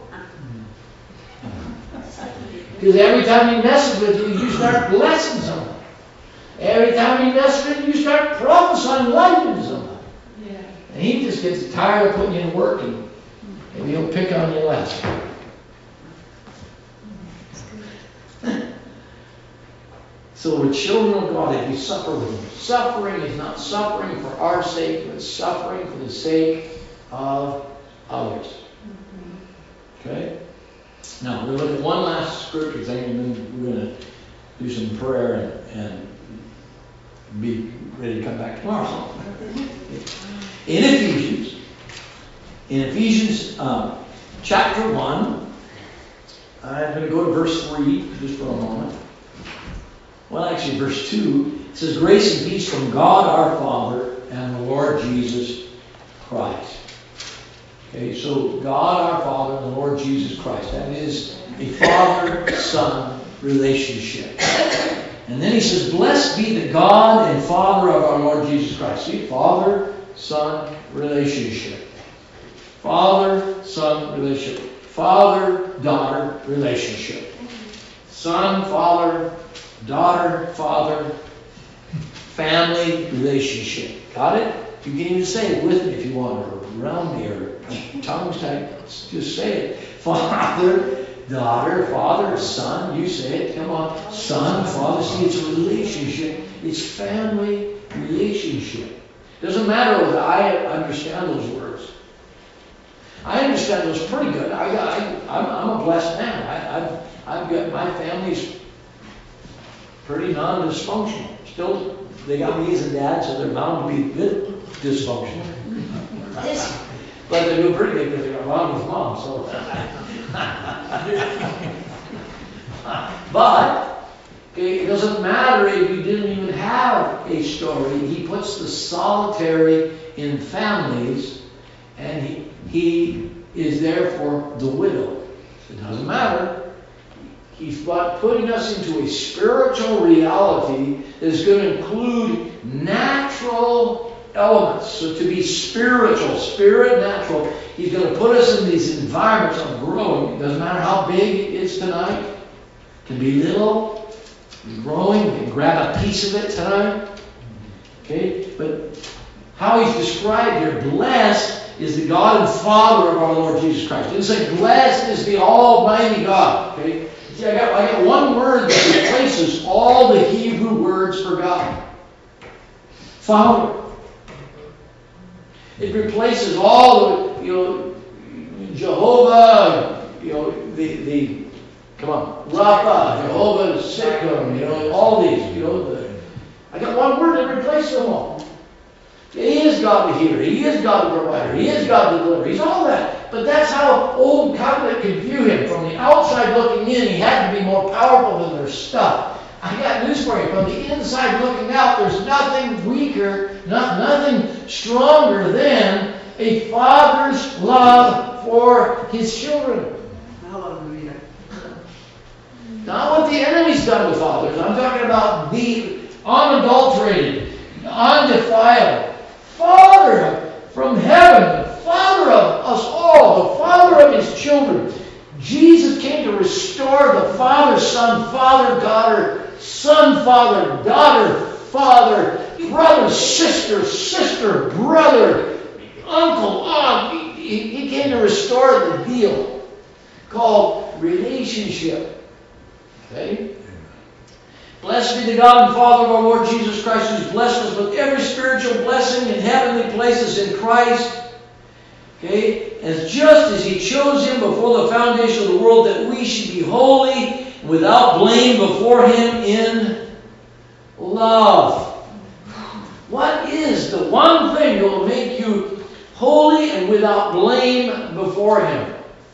Because every time he messes with you, you start blessing someone. Every time he messes with you, you start prophesying life into someone. Yeah. And he just gets tired of putting you to work, and maybe he'll pick on you less. So we're children of God if we suffer with him. Suffering is not suffering for our sake, but suffering for the sake of others. Okay? Now, we're going to look at one last scripture thing, and then we're going to do some prayer and be ready to come back tomorrow. In Ephesians chapter 1, I'm going to go to verse 3 just for a moment. Well, actually, verse 2, it says, "Grace and peace from God our Father and the Lord Jesus Christ." Okay, so God our Father and the Lord Jesus Christ. That is a father-son relationship. And then he says, "Blessed be the God and Father of our Lord Jesus Christ." See, father-son relationship. Father-son relationship. Father-daughter relationship. Son, father, daughter, father, family relationship. Got it? You can even say it with me if you want, or around me, or tongues tight. Just say it. Father, daughter, father, son. You say it. Come on. Son, father. See, it's a relationship. It's family relationship. Doesn't matter whether I understand those words. I understand those pretty good. I'm a blessed man. I've got my family's pretty non-dysfunctional. Still, they got me as a dad, so they're bound to be a bit dysfunctional. But they're doing pretty good because they got mom with mom. So, but okay, it doesn't matter if you didn't even have a story. He puts the solitary in families, and he is there for the widow. It doesn't matter. He's putting us into a spiritual reality that is going to include natural elements. So to be spiritual, spirit, natural, he's going to put us in these environments of growing. It doesn't matter how big it is tonight. It can be little, growing. You can grab a piece of it tonight. Okay? But how he's described here, blessed is the God and Father of our Lord Jesus Christ. It didn't say blessed is the Almighty God. Okay? See, I got one word that replaces all the Hebrew words for God. Father. It replaces all the, Jehovah, come on, Rapha, Jehovah, Sikkim, all these, I got one word that replaces them all. He is God the healer. He is God the provider. He is God the deliverer. He's all that. But that's how Old Covenant could view him. From the outside looking in, he had to be more powerful than their stuff. I got news for you. From the inside looking out, there's nothing weaker, nothing stronger than a father's love for his children. Hallelujah. Not what the enemy's done with fathers. I'm talking about the unadulterated, undefiled Father from heaven, the Father of us all, the Father of his children. Jesus came to restore the father, son, father, daughter, son, father, daughter, father, brother, sister, brother, uncle, aunt. He came to restore the deal called relationship. Okay? Blessed be the God and Father of our Lord Jesus Christ, who's blessed us with every spiritual blessing in heavenly places in Christ. Okay? As just as he chose him before the foundation of the world, that we should be holy, without blame before him in love. What is the one thing that will make you holy and without blame before him?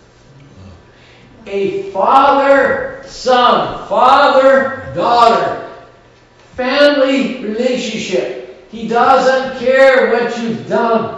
A father-son, father-daughter, family relationship. He doesn't care what you've done.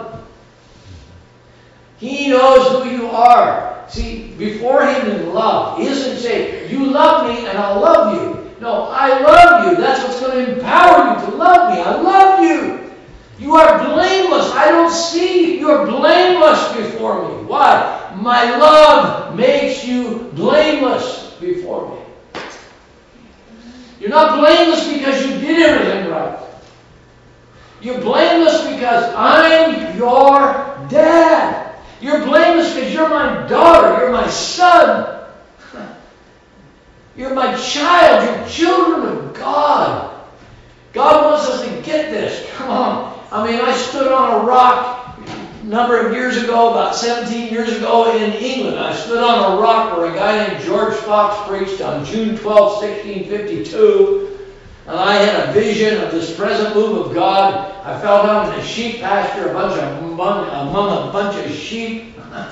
He knows who you are. See, before him in love, he doesn't say, you love me and I'll love you. No, I love you. That's what's going to empower you to love me. I love you. You are blameless. I don't see you are blameless before me. Why? My love makes you blameless before me. You're not blameless because you did everything right. You're blameless because I'm your dad. You're blameless because you're my daughter. You're my son. You're my child. You're children of God. God wants us to get this. Come on. I mean, I stood on a rock a number of years ago, about 17 years ago in England. I stood on a rock where a guy named George Fox preached on June 12, 1652. And I had a vision of this present move of God. I fell down in a sheep pasture among a bunch of sheep.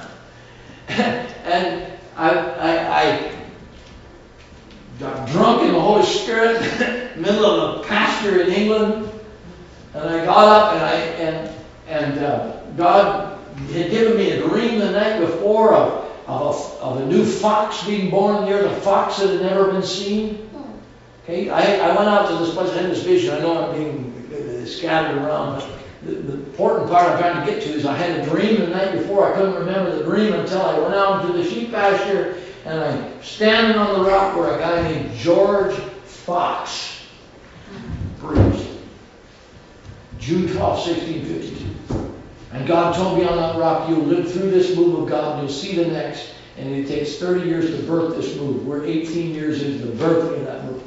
And I got drunk in the Holy Spirit in the middle of a pasture in England. And I got up and God had given me a dream the night before of a new fox being born near the fox that had never been seen. Okay, I went out to this place, I had this vision. I know I'm being scattered around, but the important part I'm trying to get to is I had a dream the night before. I couldn't remember the dream until I went out into the sheep pasture, and I'm standing on the rock where a guy named George Fox preached. June 12, 1652. And God told me on that rock, you'll live through this move of God, and you'll see the next. And it takes 30 years to birth this move. We're 18 years into the birthing of that move.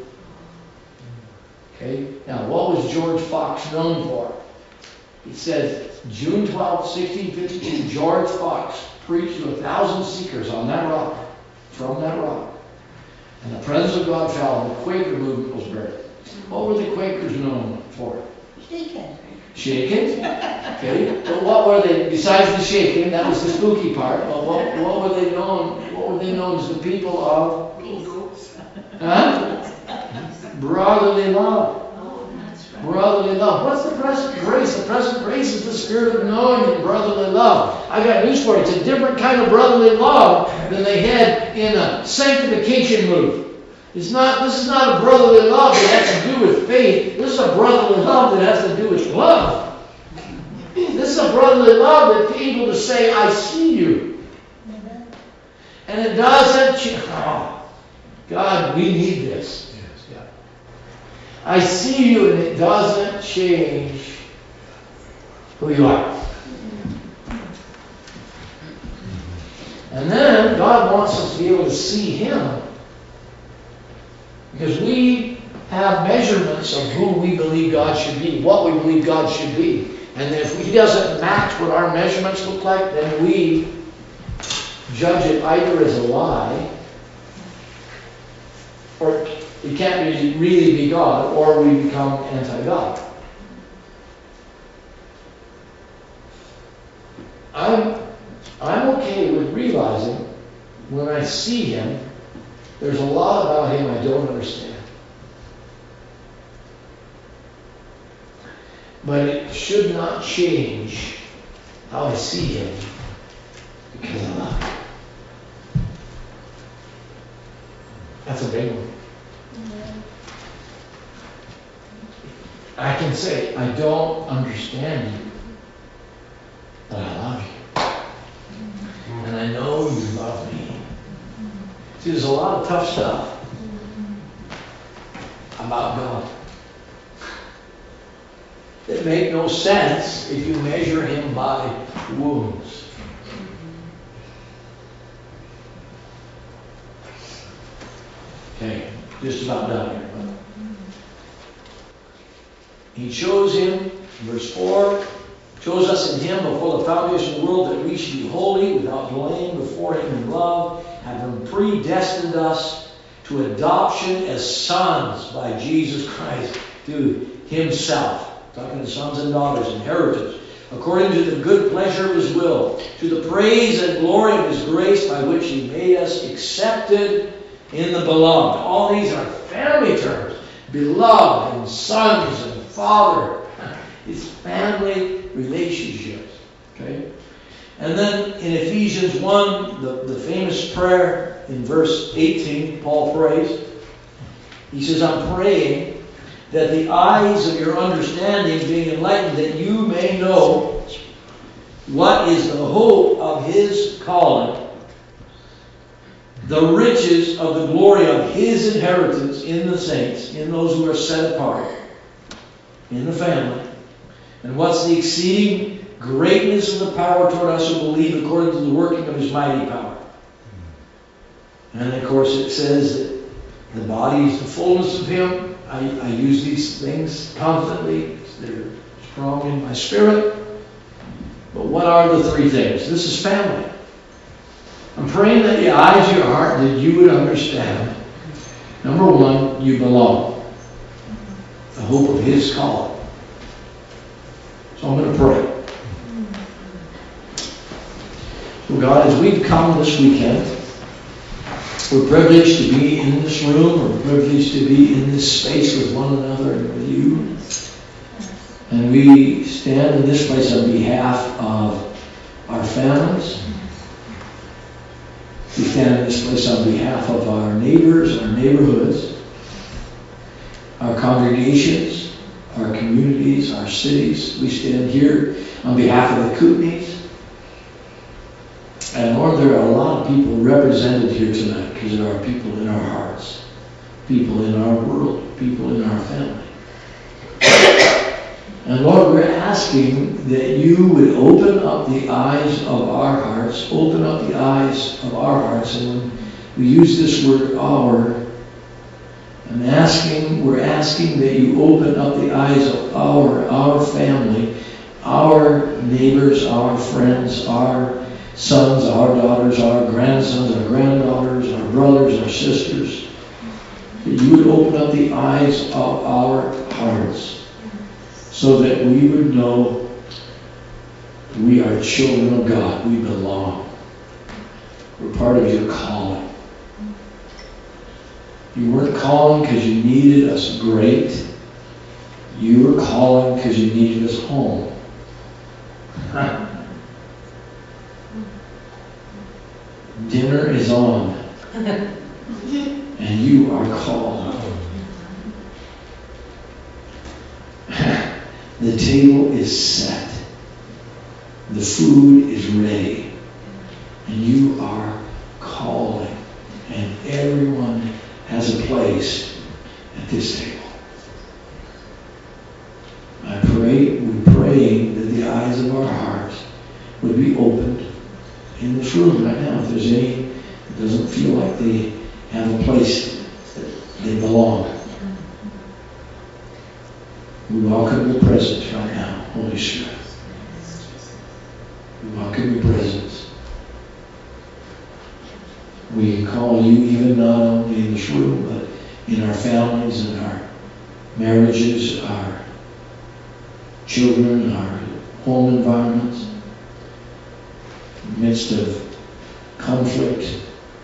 Okay? Now, what was George Fox known for? It says, June 12, 1652, George Fox preached to 1,000 seekers on that rock, from that rock. And the presence of God fell, and the Quaker movement was birthed. What were the Quakers known for? Shaken. Okay. But what were they, besides the shaking, that was the spooky part, but what were they known? What were they known as the people of? Eagles. Huh? Brotherly love. Brotherly love. What's the present grace? The present grace is the spirit of knowing and brotherly love. I got news for you. It's a different kind of brotherly love than they had in a sanctification move. This is not a brotherly love that has to do with faith. This is a brotherly love that has to do with love. This is a brotherly love that's able to say, I see you. And it doesn't change. Oh, God, we need this. I see you, and it doesn't change who you are. And then God wants us to be able to see Him. Because we have measurements of who we believe God should be, what we believe God should be. And if He doesn't match what our measurements look like, then we judge it either as a lie, or it can't really be God, or we become anti-God. I'm okay with realizing when I see Him, there's a lot about Him I don't understand. But it should not change how I see Him, because I love Him. That's a big one. I can say, I don't understand you, but I love you. And I know you love me. See, there's a lot of tough stuff about God that make no sense if you measure Him by wounds. Okay, just about done here. He chose Him, verse 4, chose us in Him before the foundation of the world that we should be holy, without blame, before Him in love, having predestined us to adoption as sons by Jesus Christ to Himself. Talking to sons and daughters, inheritance, according to the good pleasure of His will, to the praise and glory of His grace by which He made us accepted in the beloved. All these are family terms. Beloved and sons and father. It's family relationships. Okay? And then in Ephesians 1, the famous prayer in verse 18, Paul prays, He says, I'm praying that the eyes of your understanding being enlightened, that you may know what is the hope of his calling, the riches of the glory of his inheritance in the saints, in those who are set apart, in the family, and what's the exceeding greatness of the power toward us who believe according to the working of his mighty power. And of course it says that the body is the fullness of him. I use these things constantly. They're strong in my spirit. But what are the three things? This is family. I'm praying that the eyes of your heart, that you would understand. Number one, you belong. The hope of his calling. So I'm going to pray. So God, as we've come this weekend, we're privileged to be in this room. We're privileged to be in this space with one another and with you. And we stand in this place on behalf of our families. We stand in this place on behalf of our neighbors, our neighborhoods, our congregations, our communities, our cities. We stand here on behalf of the Kootenays. And Lord, there are a lot of people represented here tonight because there are people in our hearts, people in our world, people in our family. And Lord, we're asking that you would open up the eyes of our hearts, open up the eyes of our hearts. And when we use this word our, we're asking that you open up the eyes of our family, our neighbors, our friends, our sons, our daughters, our grandsons, our granddaughters, our brothers, our sisters. That you would open up the eyes of our hearts so that we would know we are children of God. We belong. We're part of your calling. You weren't calling because you needed us great. You were calling because you needed us home. Dinner is on. And you are called. The table is set. The food is ready. And you are calling. And everyone has a place at this table. We're praying that the eyes of our hearts would be opened in this room right now. If there's any that doesn't feel like they have a place that they belong. We welcome your presence right now, Holy Spirit. We welcome your presence. We call you even not only in this room, but in our families, in our marriages, our children, our home environments, in the midst of conflict,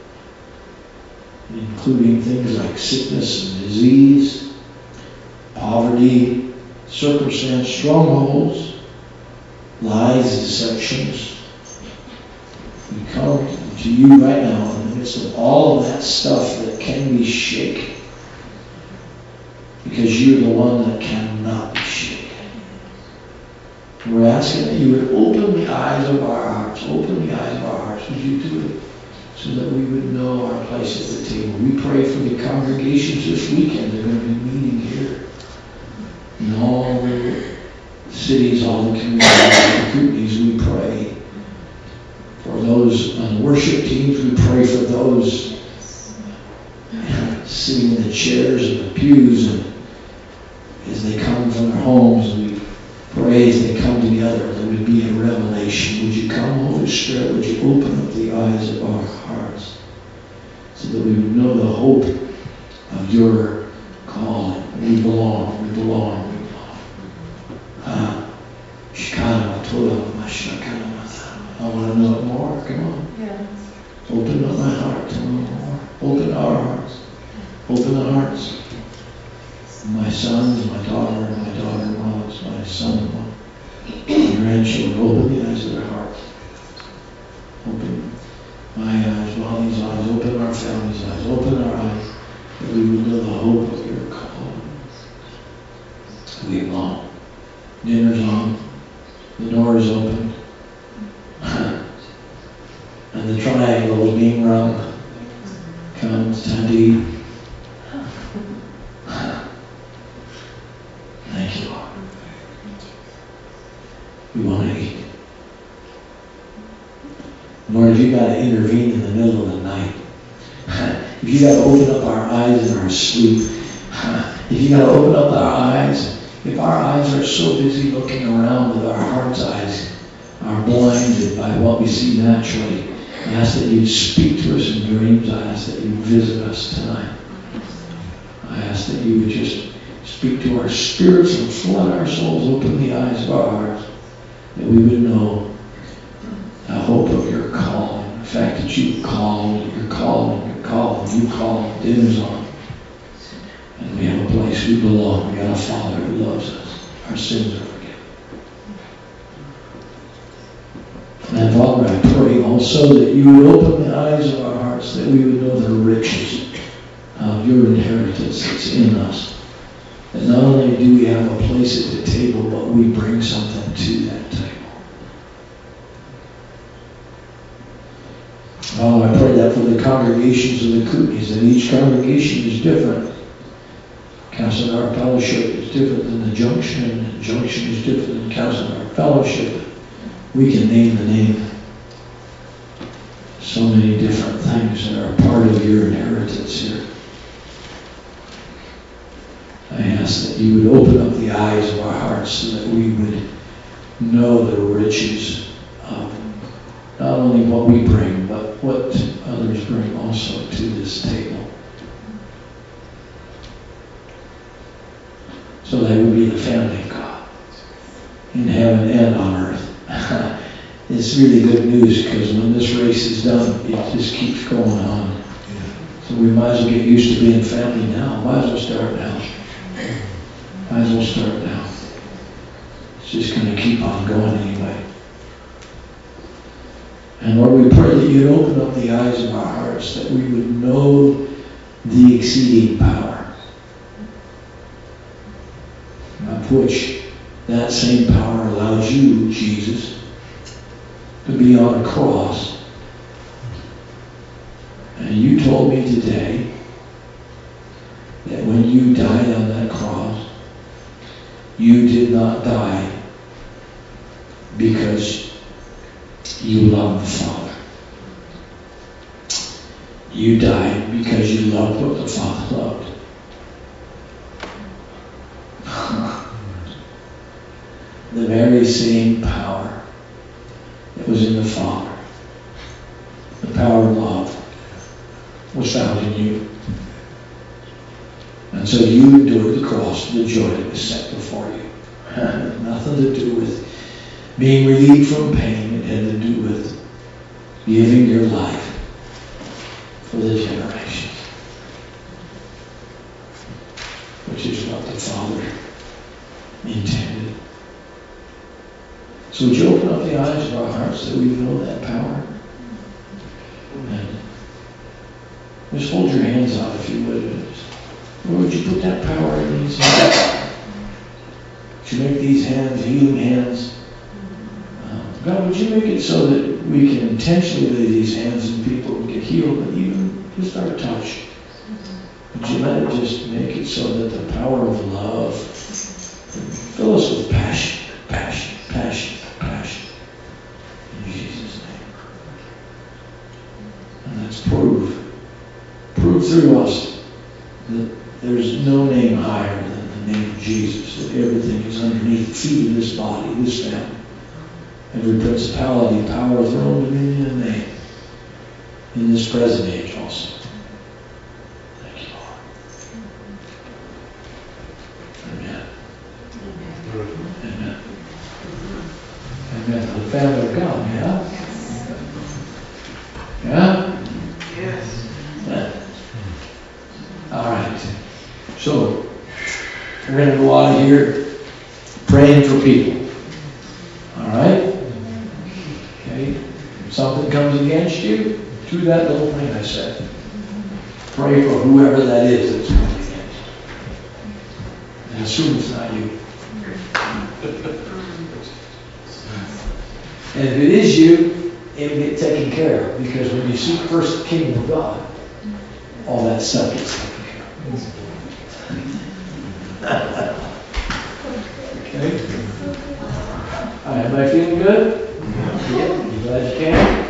including things like sickness and disease, poverty, circumstance, strongholds, lies, deceptions. We come to you right now in the midst of all of that stuff that can be shaken, because you're the one that cannot be shaken. We're asking that you would open the eyes of our hearts. Open the eyes of our hearts. Would you do it so that we would know our place at the table? We pray for the congregations this weekend. They're going to be meeting here. In all the cities, all the communities, all the Kootenays, we pray for those on the worship teams. We pray for those sitting in the chairs and the pews, and as they come from their homes, we pray as they come together, there would be a revelation. Would you come, Holy Spirit? Would you open up the eyes of our hearts so that we would know the hope of your calling? We belong, we belong, we belong. I want to know it more. Come on. Yes. Open up my heart to know more. Open our hearts. Open the hearts. My sons, my daughter-in-laws, my son-in-law, my grandchildren. Open the eyes of their hearts. Open my eyes, Molly's eyes. Open our family's eyes. Open our eyes that we would know the hope of on. Dinner's on. The door is open. And the triangle is being rung. Come, it's time to eat. Thank you, Lord. We want to eat. Lord, if you got to intervene in the middle of the night, if you got to open up our eyes in our sleep, if you got to open up our eyes, if our eyes are so busy looking around with our heart's eyes are blinded by what we see naturally, I ask that you'd speak to us in dreams. I ask that you'd visit us tonight. I ask that you would just speak to our spirits and flood our souls, open the eyes of our hearts, that we would know the hope of your calling, the fact that you called, you're calling, you called, dinner's on. And we have a place we belong. We got a Father who loves us. Our sins are forgiven. And Father, I pray also that you would open the eyes of our hearts, that we would know the riches of your inheritance that's in us. That not only do we have a place at the table, but we bring something to that table. Oh, I pray that for the congregations of the Kootenays, that each congregation is different. Castlegar Fellowship is different than the Junction, and the Junction is different than Castlegar Fellowship. We can name the name. So many different things that are part of your inheritance here. I ask that you would open up the eyes of our hearts so that we would know the riches of not only what we bring, but what others bring also to this table. So that would be the family of God in heaven and on earth. It's really good news, because when this race is done, it just keeps going on. So we might as well get used to being family now. Might as well start now. Might as well start now. It's just going to keep on going anyway. And Lord, we pray that you'd open up the eyes of our hearts, that we would know the exceeding power, of which that same power allows you, Jesus, to be on a cross. And you told me today that when you died on that cross, you did not die because you loved the Father. You died because you loved what the Father loved. The very same power that was in the Father, the power of love, was found in you. And so you endured the cross, the joy that was set before you. It had nothing to do with being relieved from pain. It had to do with giving your life for the generations, which is what the Father intended. So would you open up the eyes of our hearts that we know that power? And just hold your hands out if you would. Lord, would you put that power in these hands? Would you make these hands healing hands? God, would you make it so that we can intentionally lay these hands on people and get healed, but even just our touch? Would you let it just make it so that the power of love fill us with passion, passion, passion, passion. In Jesus' name. And let's prove through us that there's no name higher than the name of Jesus, that everything is underneath the feet of this body, this family. Every principality, power, throne, dominion, and name in this present age also. Thank you, Lord. Amen. Amen. Amen. The family of God, yeah? Yeah? Yes. Yeah. All right. So, we're going to go out of here praying for people. All right? Okay? If something comes against you, do that little thing I said. Pray for whoever that is that's coming against you. And assume it's not you. And if it is you, it will get taken care of, because when you seek first the kingdom of God, all that stuff gets taken care of. Okay? All right, everybody feeling good? Yeah. You glad you came?